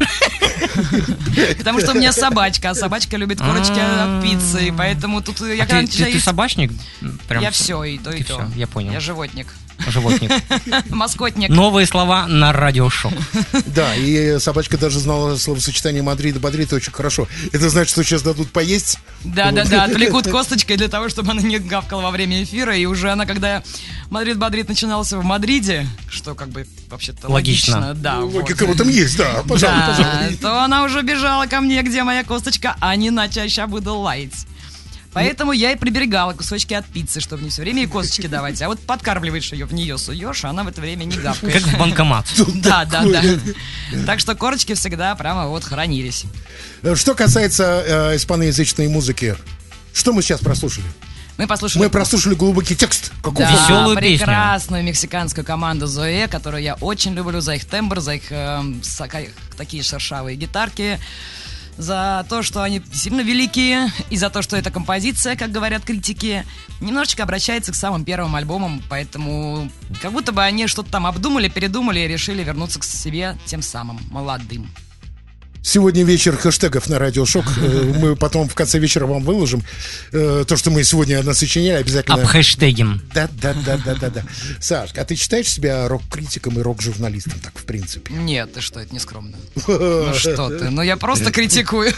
Потому что у меня собачка, а собачка любит корочки от пиццы, поэтому тут я А когда ты, ты- ты начинаю есть- собачник? Прям Я все, и то, и ты то. всё, я понял. Я животник. Животник. Маскотник. Новые слова на радиошок. да, и собачка даже знала словосочетание «Мадрид» и «бодрит» очень хорошо. Это значит, что сейчас дадут поесть? Да-да-да, отвлекут косточкой для того, чтобы она не гавкала во время эфира. И уже она, когда Мадрид-Бодрит начинался в Мадриде, что как бы вообще-то Логично. логично, да, вот. Логика в этом есть, да, пожалуй, Да, пожалуй. то она уже бежала ко мне, где моя косточка, а не иначе я буду лаять. Поэтому я и приберегала кусочки от пиццы, чтобы не все время ей косточки давать. А вот подкармливаешь ее, в нее суешь, а она в это время не гавкает. Как в банкомат. Да, да, да. Так что корочки всегда прямо вот хранились. Что касается э, испаноязычной музыки, что мы сейчас прослушали? Мы послушали... Мы прослушали глубокий текст. Каков Да, он? Веселую песню. прекрасную мексиканскую команду Зоэ, которую я очень люблю за их тембр, за их э, сака- такие шершавые гитарки, за то, что они сильно великие, и за то, что эта композиция, как говорят критики, немножечко обращается к самым первым альбомам, поэтому как будто бы они что-то там обдумали, передумали и решили вернуться к себе тем самым молодым. Сегодня вечер хэштегов на Радиошок. Э, Мы потом в конце вечера вам выложим э, то, что мы сегодня насочиняли, обязательно. Обхэштегим. Да, да, да, да, да, да. Сашка, а ты считаешь себя рок-критиком и рок-журналистом, так в принципе? Нет, ты что, это не скромно. Ну что ты, ну я просто критикую.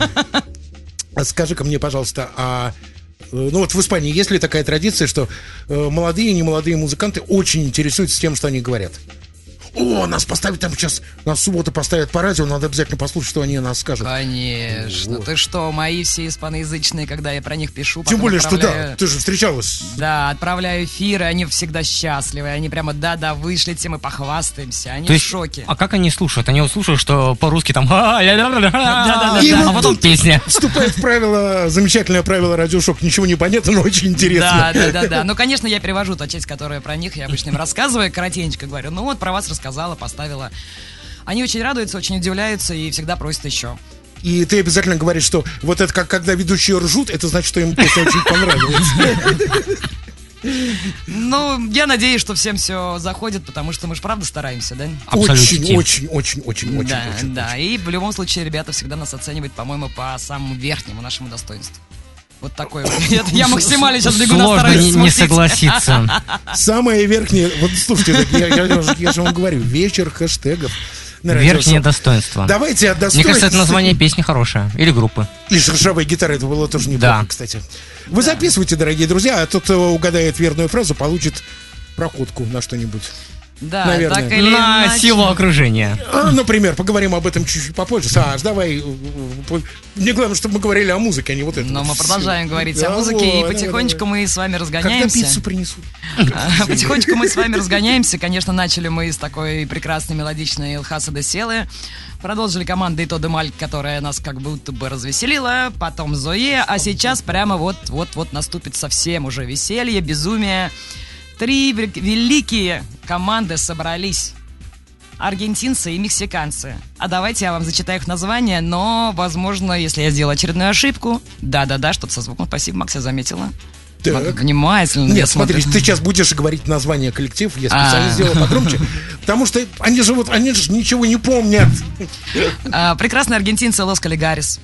А скажи-ка мне, пожалуйста, а э, ну вот в Испании есть ли такая традиция, что э, молодые и немолодые музыканты очень интересуются тем, что они говорят? О, нас поставят там сейчас, нас в субботу поставят по радио, надо обязательно послушать, что они о нас скажут. Конечно. Вот. Ты что, мои все испаноязычные, когда я про них пишу, Тем потом более, что отправляю- да, ты же встречалась. Да, отправляю эфиры, они всегда счастливы. Они прямо, да-да, вышлите, мы похвастаемся. Они То в есть, шоке. а как они слушают? Они вот слушают, что по-русски там... Да-да-да. И А вот потом тут песня. Вступает в правило, замечательное правило Радиошок. Ничего не понятно, но очень интересно. Да, да, да, да. Ну, конечно, я перевожу ту часть, которая про них, я обычно им рассказываю, коротенько говорю. Ну вот, про вас рассказала, поставила. Они очень радуются, очень удивляются и всегда просят еще. И ты обязательно говоришь, что вот это как когда ведущие ржут, это значит, что им песня очень понравилась. Ну, я надеюсь, что всем все заходит, потому что мы же правда стараемся, да? Абсолютно. Очень, очень, очень, очень, очень, Да, очень. да. И в любом случае ребята всегда нас оценивают, по-моему, по самому верхнему нашему достоинству. Вот такой вот. Я, я максимально сейчас бегу, Сложно стараюсь не, не смутить. согласиться. Самое верхнее, вот слушайте, я, я, я же- я же вам говорю, вечер хэштегов. на Верхнее Радиошок. достоинство. Давайте от Мне достоинства. кажется, это название песни хорошее. Или группы. И шершавая гитара, это было тоже неплохо, Да. кстати. Вы записывайте, дорогие друзья, а тот, кто угадает верную фразу, получит проходку на что-нибудь. Да, Наверное. так или На иначе. силу окружения. А, например, поговорим об этом чуть-чуть попозже. Саш, давай. э, э, Мне главное, чтобы мы говорили о музыке, а не вот это. Но вот мы всё. продолжаем говорить Да, о музыке, вот, и давай, потихонечку давай. мы с вами Когда разгоняемся. пиццу принесут? А, Потихонечку мы с вами разгоняемся. Конечно, начали мы с такой прекрасной мелодичной Элхаса де Селы. Продолжили команда Ито де Маль, которая нас как будто бы развеселила. Потом Зоe. А сейчас прямо вот-вот-вот наступит совсем уже веселье, безумие. Три ве- великие команды собрались. Аргентинцы и мексиканцы. А давайте я вам зачитаю их названия, но, возможно, если я сделаю очередную ошибку... Да-да-да, что-то со звуком. Спасибо, Макс, я заметила. Так. Внимательно. я Нет, смотри, смотрю. ты сейчас будешь говорить название коллектив, я А. специально сделал погромче, потому что они же вот, они же ничего не помнят. А, прекрасные аргентинцы Лос Калигарис.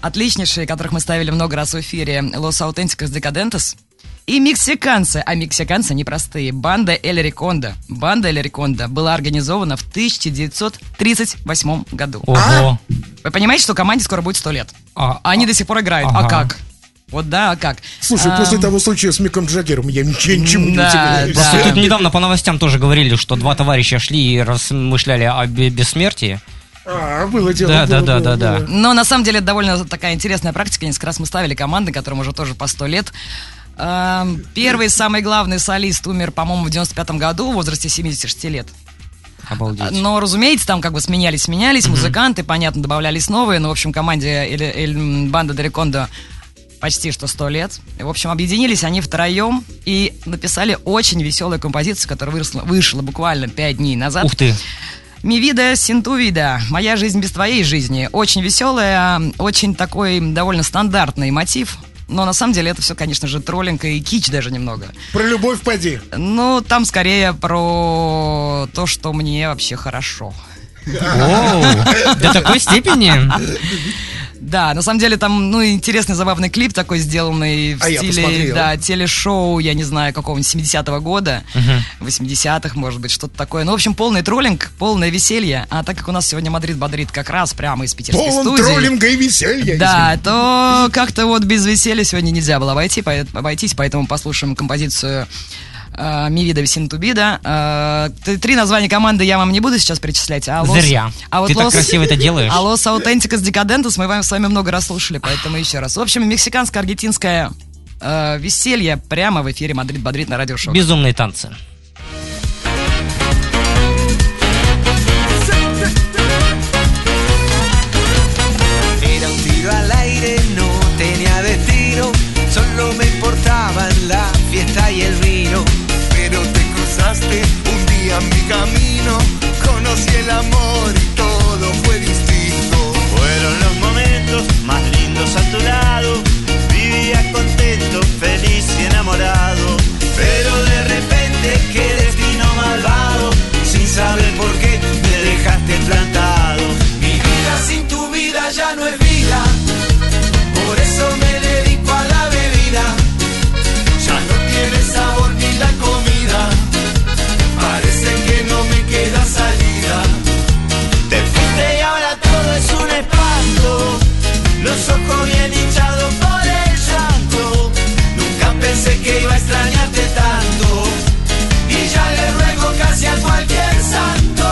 отличнейшие, которых мы ставили много раз в эфире, Los Auténticos Decadentes. И мексиканцы, а мексиканцы непростые, банда Эль Рекондо. Банда Эль Рекондо была организована в тысяча девятьсот тридцать восьмом году. Ого. Вы понимаете, что команде скоро будет сто лет? А, Они до сих пор играют. ага. А как? Вот да, а как? Слушай, А, после того случая с Миком Джаггером я ничего, ничему не Да, удивляюсь. да. Тут недавно по новостям тоже говорили, что два товарища шли и размышляли о бе- бессмертии. А, было дело. Да, было, да, да, было, да, было. да. Но на самом деле это довольно такая интересная практика. Несколько раз мы ставили команды, которым уже тоже по сто лет. Эм, Первый, самый главный солист умер, по-моему, в девяносто пятом году в возрасте семидесяти шести лет. Обалдеть. Но, разумеется, там как бы сменялись, сменялись музыканты, понятно, добавлялись новые. Но, в общем, команде Эль, Эль, банда Эль Рекондо почти что сто лет. И, в общем, объединились они втроем и написали очень веселую композицию, которая выросла, вышла буквально пять дней назад. Ух ты. «Mi vida sin tu vida», «Моя жизнь без твоей жизни». Очень веселая, очень такой довольно стандартный мотив. Но на самом деле это все, конечно же, троллинг и кич даже немного. Про любовь поди. Ну, там скорее про то, что мне вообще хорошо. Оу, до такой степени? Да, на самом деле там, ну, интересный, забавный клип такой сделанный в А я стиле, посмотрел. да, телешоу, я не знаю, какого-нибудь семидесятого года, восьмидесятых, может быть, что-то такое. Ну, в общем, полный троллинг, полное веселье. А так как у нас сегодня Мадрид бодрит как раз прямо из питерской Полон студии. троллинга и веселья. Да, то как-то вот без веселья сегодня нельзя было обойти, по- обойтись, поэтому послушаем композицию э, «Mi vida sin tu vida». Э, т- Три названия команды я вам не буду сейчас перечислять. А Los- Зря. а вот Ты так Los- красиво это делаешь. А Los Auténticos Decadentes мы вам- с вами много раз слушали, поэтому еще раз. В общем, мексиканско-аргентинское э, веселье прямо в эфире «Мадрид бодрит» на радиошоу. Безумные танцы. Era un tiro al aire, no tenía destino, solo me importaban la fiesta y el vino. Pero te cruzaste un día en mi camino, conocí el amor y todo fue distinto. Fueron los momentos más lindos a tu lado, vivía contento, feliz y enamorado. Pero de repente, qué destino malvado, sin saber por qué me dejaste plantado. Mi vida sin tu vida ya no es vida, por eso me dedico a la bebida. Ya no tiene sabor ni la comida, parece que no me queda salida. Te fuiste y ahora todo es un espanto, los ojos bien hinchados por el llanto. Nunca pensé que iba a extrañarte tanto, y ya le ruego casi a cualquier santo.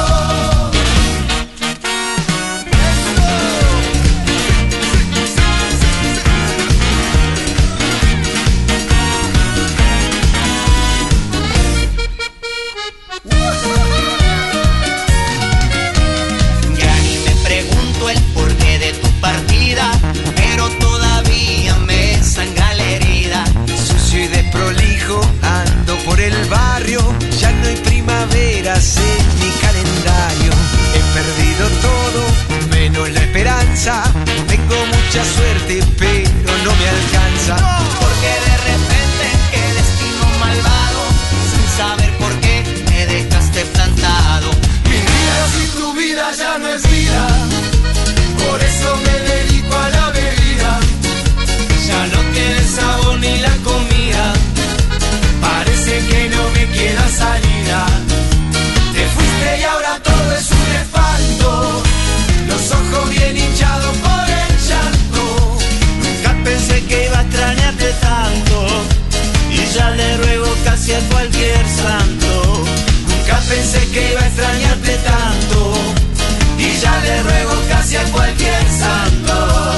Ya ni me pregunto el porqué de tu partida, pero todavía me sangra la herida. Sucio y desprolijo ando por el barrio, ya no hay primaveras en mi calendario. He perdido todo, menos la esperanza. Tengo mucha suerte, pero no me alcanza. Porque de repente, qué destino malvado, sin saber por qué me dejaste plantado. Mi vida sin tu vida ya no es vida, por eso me dedico a la bebida. Ya no tiene sabor ni la comida, parece que no me queda salida. Te fuiste y ahora todo es un espanto, los ojos bien hinchados por el llanto. Nunca pensé que iba a extrañarte tanto, y ya le ruego casi a cualquier santo. Nunca pensé que iba a extrañarte tanto, y ya le ruego casi a cualquier santo.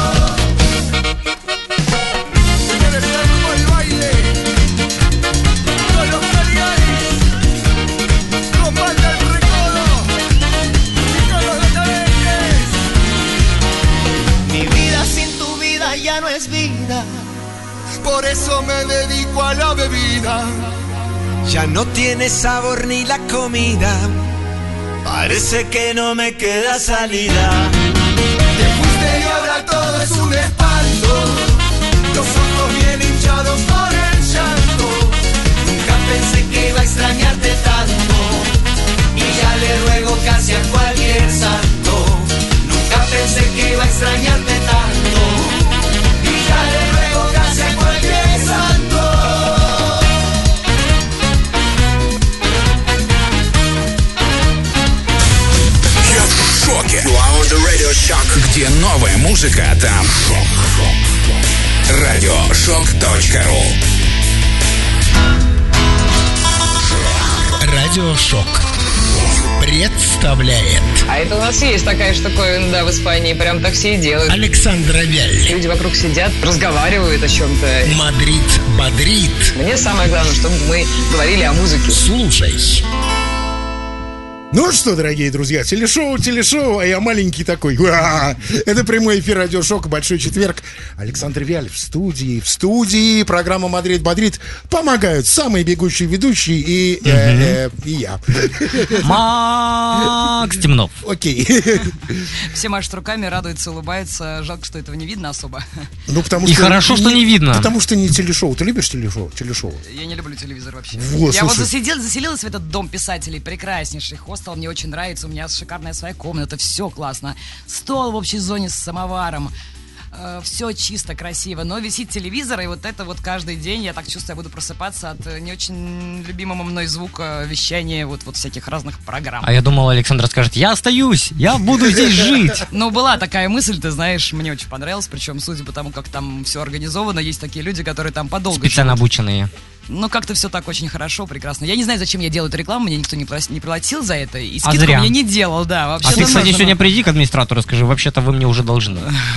El baile con los Caligaris, comanda el recodo y con los Decadentes. Mi vida sin tu vida ya no es vida, por eso me dedico a la bebida. Ya no tiene sabor ni la comida, parece que no me queda salida. Te fuiste y ahora todo es un espanto, los ojos bien hinchados por el llanto. Nunca pensé que iba a extrañarte tanto, y ya le ruego casi a cualquier santo. Nunca pensé que iba a extrañarte tanto, Радиошок. Где новая музыка, там радиошок точка ру. Радиошок представляет. А это у нас есть такая штуковина, да, в Испании. Прям так все и делают. Александр Авяль. Люди вокруг сидят, разговаривают о чем-то. Мадрид бодрит. Мне самое главное, чтобы мы говорили о музыке. Слушай. Ну что, дорогие друзья, телешоу, телешоу, а я маленький такой. Уа! Это прямой эфир Радиошока, Большой четверг. Александр Вяль в студии, в студии. Программа «Мадрид бодрит». Помогают самые бегущие ведущие и, э, э, и я. Макс Темнов. Окей. Все машут руками, радуются, улыбаются. Жалко, что этого не видно особо. Ну, потому И хорошо, что не видно. Потому что не телешоу. Ты любишь телешоу? телешоу? Я не люблю телевизор вообще. Вот, я слушай. вот засидел, заселилась в этот дом писателей, прекраснейший хостел, мне очень нравится, у меня шикарная своя комната, все классно. Стол в общей зоне с самоваром. Все чисто, красиво, но висит телевизор, и вот это вот каждый день, я так чувствую, я буду просыпаться от не очень любимого мной звука вещания вот, вот всяких разных программ. А я думал, Александр скажет: я остаюсь, я буду здесь жить. Ну, была такая мысль, ты знаешь, мне очень понравилось, причем, судя по тому, как там все организовано, есть такие люди, которые там подолгу Специально живут. обученные. Ну, как-то все так очень хорошо, прекрасно. Я не знаю, зачем я делаю эту рекламу, мне никто не, прос... не платил за это, и А скидку зря. мне не делал, да. А Вообще-то ты, кстати, нужно. сегодня приди к администратору и скажи: вообще-то вы мне уже должны.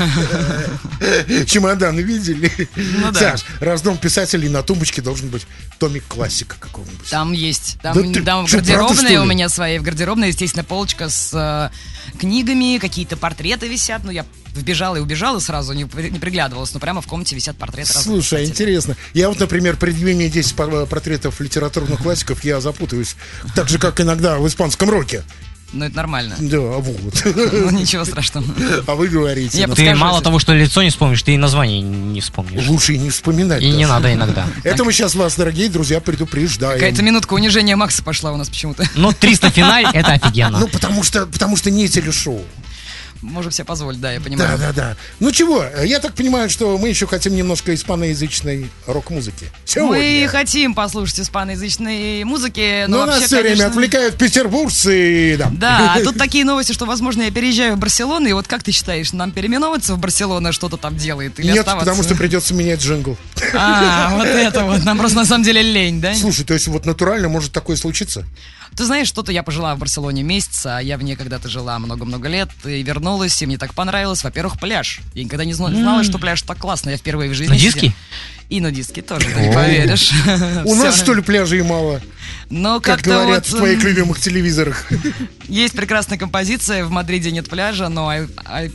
Чемоданы видели? Ну да. Саш, раз дом писателей, на тумбочке должен быть томик классика какого-нибудь. Там есть. Там, Да ты там чё, правда, гардеробная что у ли? меня своя. В гардеробной, естественно, полочка с э, книгами, какие-то портреты висят. Ну, я вбежала и убежала сразу, не, при- не приглядывалась, но прямо в комнате висят портреты разных Слушай, писателей. интересно. Я вот, например, при мне десять пор- портретов литературных классиков, я запутаюсь. Так же, как иногда в испанском роке. Ну, это нормально. Да, вот. Ну, ничего страшного. А вы говорите. Я ну, Ты Подскажи, мало если- того, что лицо не вспомнишь, ты и название не вспомнишь. Лучше и не вспоминать. И не даже. надо иногда. Это мы сейчас вас, дорогие друзья, предупреждаем. Какая-то минутка унижения Макса пошла у нас почему-то. Но триста финаль — это офигенно. Ну, потому что, потому что не телешоу. Можем себе позволить, да, я понимаю. Да, да, да. Ну чего, я так понимаю, что мы еще хотим немножко испаноязычной рок-музыки. Сегодня. Мы хотим послушать испаноязычной музыки, но, Но вообще, нас все время конечно, отвлекают петербуржцы. Да. Да, а тут такие новости, что, возможно, я переезжаю в Барселону, и вот как ты считаешь, нам переименовываться в Барселону, что-то там делает, или Нет, оставаться? потому что придется менять джингл. А, вот это вот, нам просто на самом деле лень, да? Слушай, то есть вот натурально может такое случиться? Ты знаешь, что-то я пожила в Барселоне месяц, а я в ней когда-то жила много-много лет, и вернулась, и мне так понравилось. Во-первых, пляж. Я никогда не знала, знала, что пляж так классно, я впервые в жизни... Нудистский? сидела- И нудистский тоже, ты не поверишь. У нас, Всё. что ли, пляжей мало? Но Как как-то говорят вот, в твоих м, любимых телевизорах. есть прекрасная композиция, в Мадриде нет пляжа, но Аль- Аль-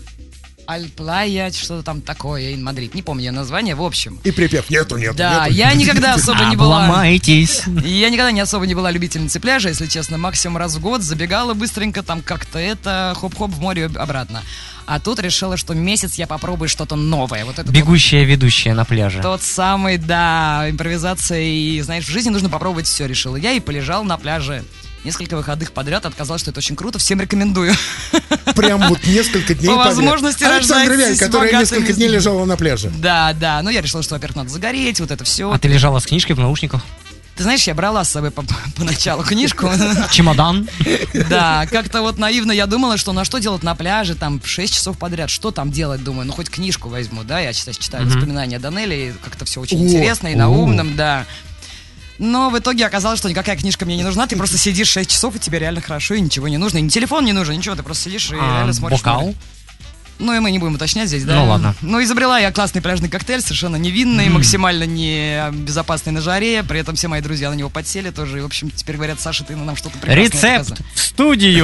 Аль-Плая, что-то там такое, in Мадрид, не помню ее название, в общем. И припев нету, нету, Да, нету. я никогда особо не была... Обломайтесь. Я никогда не особо не была любительницей пляжа, если честно. Максимум раз в год забегала быстренько, там как-то это, хоп-хоп в море и обратно. А тут решила, что месяц я попробую что-то новое. Вот это Бегущая ведущая на пляже. тот самый, да, импровизация. И, знаешь, в жизни нужно попробовать все, решила я. И полежала на пляже несколько выходных подряд. Отказалась, что это очень круто. Всем рекомендую. Прям вот несколько дней По подряд. возможности Александр Вяль, рождайтесь которая богатыми. несколько дней лежала на пляже. Да, да. Ну, я решила, что, во-первых, надо загореть, вот это все. А ты лежала с книжкой в наушниках? Ты знаешь, я брала с собой по- поначалу книжку. Чемодан? Да, как-то вот наивно я думала, что на что делать на пляже, там, шесть часов подряд, что там делать, думаю, ну, хоть книжку возьму, да, я читаю, читаю Мгм. воспоминания Данели, и как-то все очень О, интересно и о. на умном, да. Но в итоге оказалось, что никакая книжка мне не нужна, ты просто сидишь шесть часов, и тебе реально хорошо, и ничего не нужно, и ни телефон не нужен, ничего, ты просто сидишь и А, реально смотришь. бокал? море. Ну, и мы не будем уточнять здесь, да? Ну, ладно. Ну, изобрела я классный пляжный коктейль, совершенно невинный, максимально не безопасный на жаре, при этом все мои друзья на него подсели тоже, и, в общем, теперь говорят: Саша, ты нам что-то прекрасное Рецепт показала». в студию.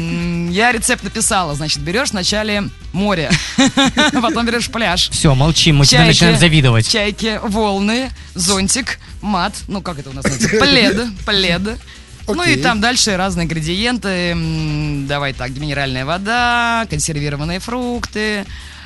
М, Я рецепт написала. Значит, берешь вначале море, потом берешь пляж. Все, молчим, мы тебе Чайки, начинаем завидовать. Чайки, волны, зонтик, мат. Ну, как это у нас называется? Плед, плед. Ну и Окей. там дальше разные ингредиенты. М, Давай так, минеральная вода, консервированные фрукты.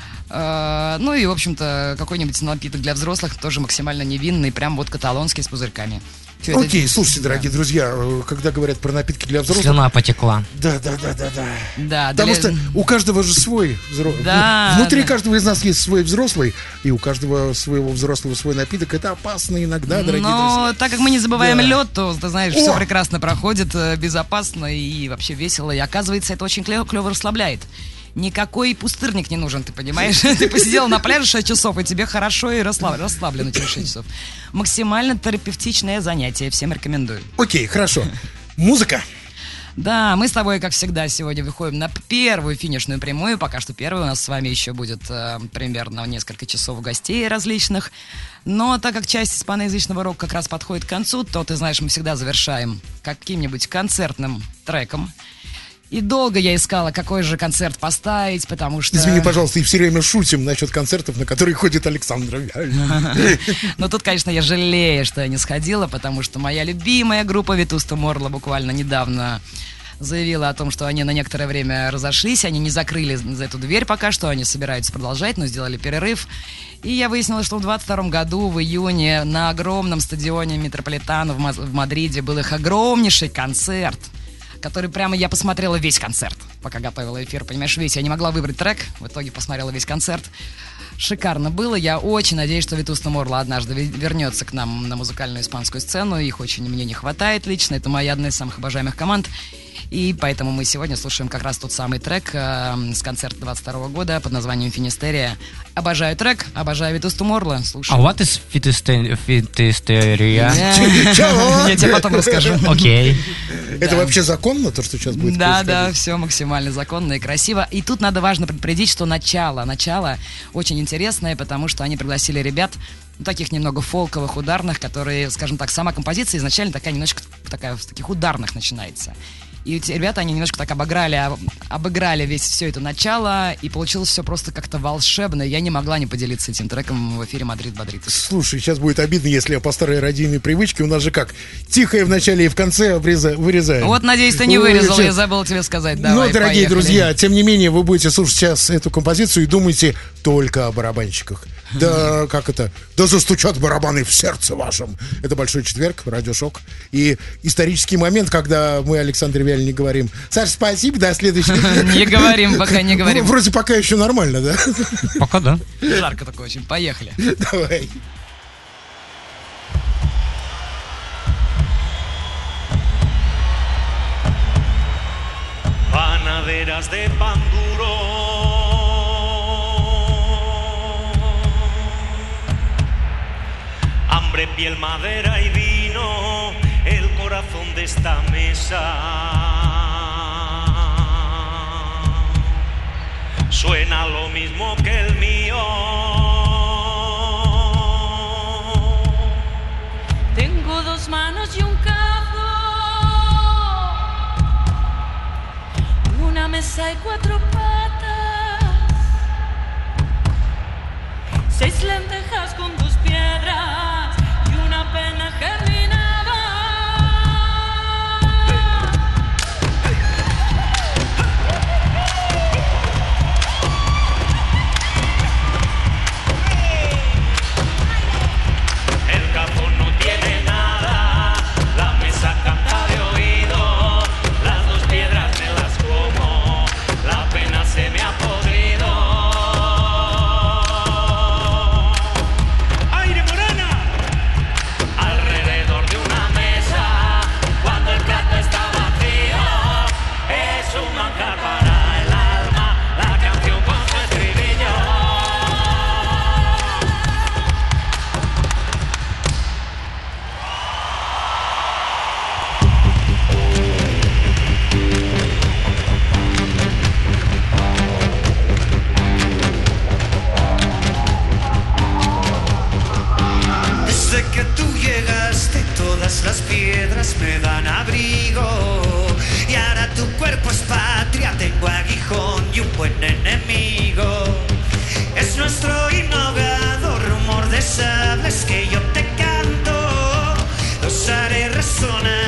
э, Ну и, в общем-то, какой-нибудь напиток для взрослых, тоже максимально невинный, прям вот каталонский с пузырьками. Всё это- Окей, слушайте, да. дорогие друзья, э, когда говорят про напитки для взрослых... Слюна потекла. Да, да, да, да, да. Да, Потому для- что у каждого же свой взрослый. Да, Внутри да. каждого из нас есть свой взрослый, и у каждого своего взрослого свой напиток. Это опасно иногда, дорогие Но друзья. так как мы не забываем Да. лед, то, ты знаешь, О! все прекрасно проходит, э, безопасно и вообще весело. И оказывается, это очень клево, клево расслабляет. никакой пустырник не нужен, ты понимаешь? Ты посидел на пляже шесть часов, и тебе хорошо и расслаблено через шесть часов. Максимально терапевтичное занятие, всем рекомендую. Окей, хорошо. Музыка. Да, мы с тобой, как всегда, сегодня выходим на первую финишную прямую. Пока что первую. У нас с вами еще будет э, примерно несколько часов гостей различных. Но так как часть испаноязычного рока как раз подходит к концу, то, ты знаешь, мы всегда завершаем каким-нибудь концертным треком. И долго я искала, какой же концерт поставить, потому что... Извини, пожалуйста, и все время шутим насчет концертов, на которые ходит Александра Вяль. Но тут, конечно, я жалею, что я не сходила, потому что моя любимая группа Ветуста Морло буквально недавно заявила о том, что они на некоторое время разошлись, они не закрыли за эту дверь пока что, они собираются продолжать, но сделали перерыв. И я выяснила, что в двадцать втором году, в июне, на огромном стадионе Метрополитано в Мадриде был их огромнейший концерт, который прямо я посмотрела весь концерт, пока готовила эфир, понимаешь, весь. Я не могла выбрать трек, в итоге посмотрела весь концерт. Шикарно было. Я очень надеюсь, что Ветуста Морло однажды вернется к нам на музыкальную испанскую сцену. Их очень мне не хватает лично. Это моя одна из самых обожаемых команд. И поэтому мы сегодня слушаем как раз тот самый трек э, с концерта двадцать второго года под названием «Финистерия». Обожаю трек, обожаю Ветусту Морло. Слушаем. А what is Финистерия? Я тебе потом расскажу. Окей. Это вообще законно, то, что сейчас будет происходить? Да, да, все максимально законно и красиво. И тут надо важно предупредить, что начало, начало очень интересное, потому что они пригласили ребят, ну, таких немного фолковых, ударных, которые, скажем так, сама композиция изначально такая немножко такая, в таких ударных начинается. И эти ребята, они немножко так обыграли, обыграли весь все это начало, и получилось все просто как-то волшебно. Я не могла не поделиться этим треком в эфире «Мадрид-Мадрид». Слушай, сейчас будет обидно, если я по старой радийной привычке, у нас же как, тихое в начале и в конце вырезаем. Вот, надеюсь, ты не вырезал, я забыл тебе сказать. Давай, ну, дорогие поехали. друзья, тем не менее, вы будете слушать сейчас эту композицию и думаете только о барабанщиках. Да, как это? Да застучат барабаны в сердце вашем. Это «Большой четверг», радиошок. И исторический момент, когда мы Александре Вяль не говорим: Саш, спасибо, до следующего. Не говорим, пока не говорим. Вроде пока еще нормально, да? Пока да. Жарко такое очень. Поехали. Давай. Panaderas de pan duro, hambre, piel, madera y vino, el corazón de esta mesa. Suena lo mismo que el mío. Tengo dos manos y un cazo, una mesa y cuatro patas, seis lentejas con dos piedras y una pena germinada. El cajón no tiene nada, la mesa canta de oído, las dos piedras me las como, la pena se me ha podrido. ¡Aire, Morana! Alrededor de una mesa, cuando el plato está vacío, es un manjar para el alma, la canción con su estribillo. Desde que tú llegaste todas las piedras me dan abrigo y ahora tu cuerpo es patria, tengo aguijón y un buen enemigo. Es nuestro innovador rumor de sables que yo te canto, los haré resonar.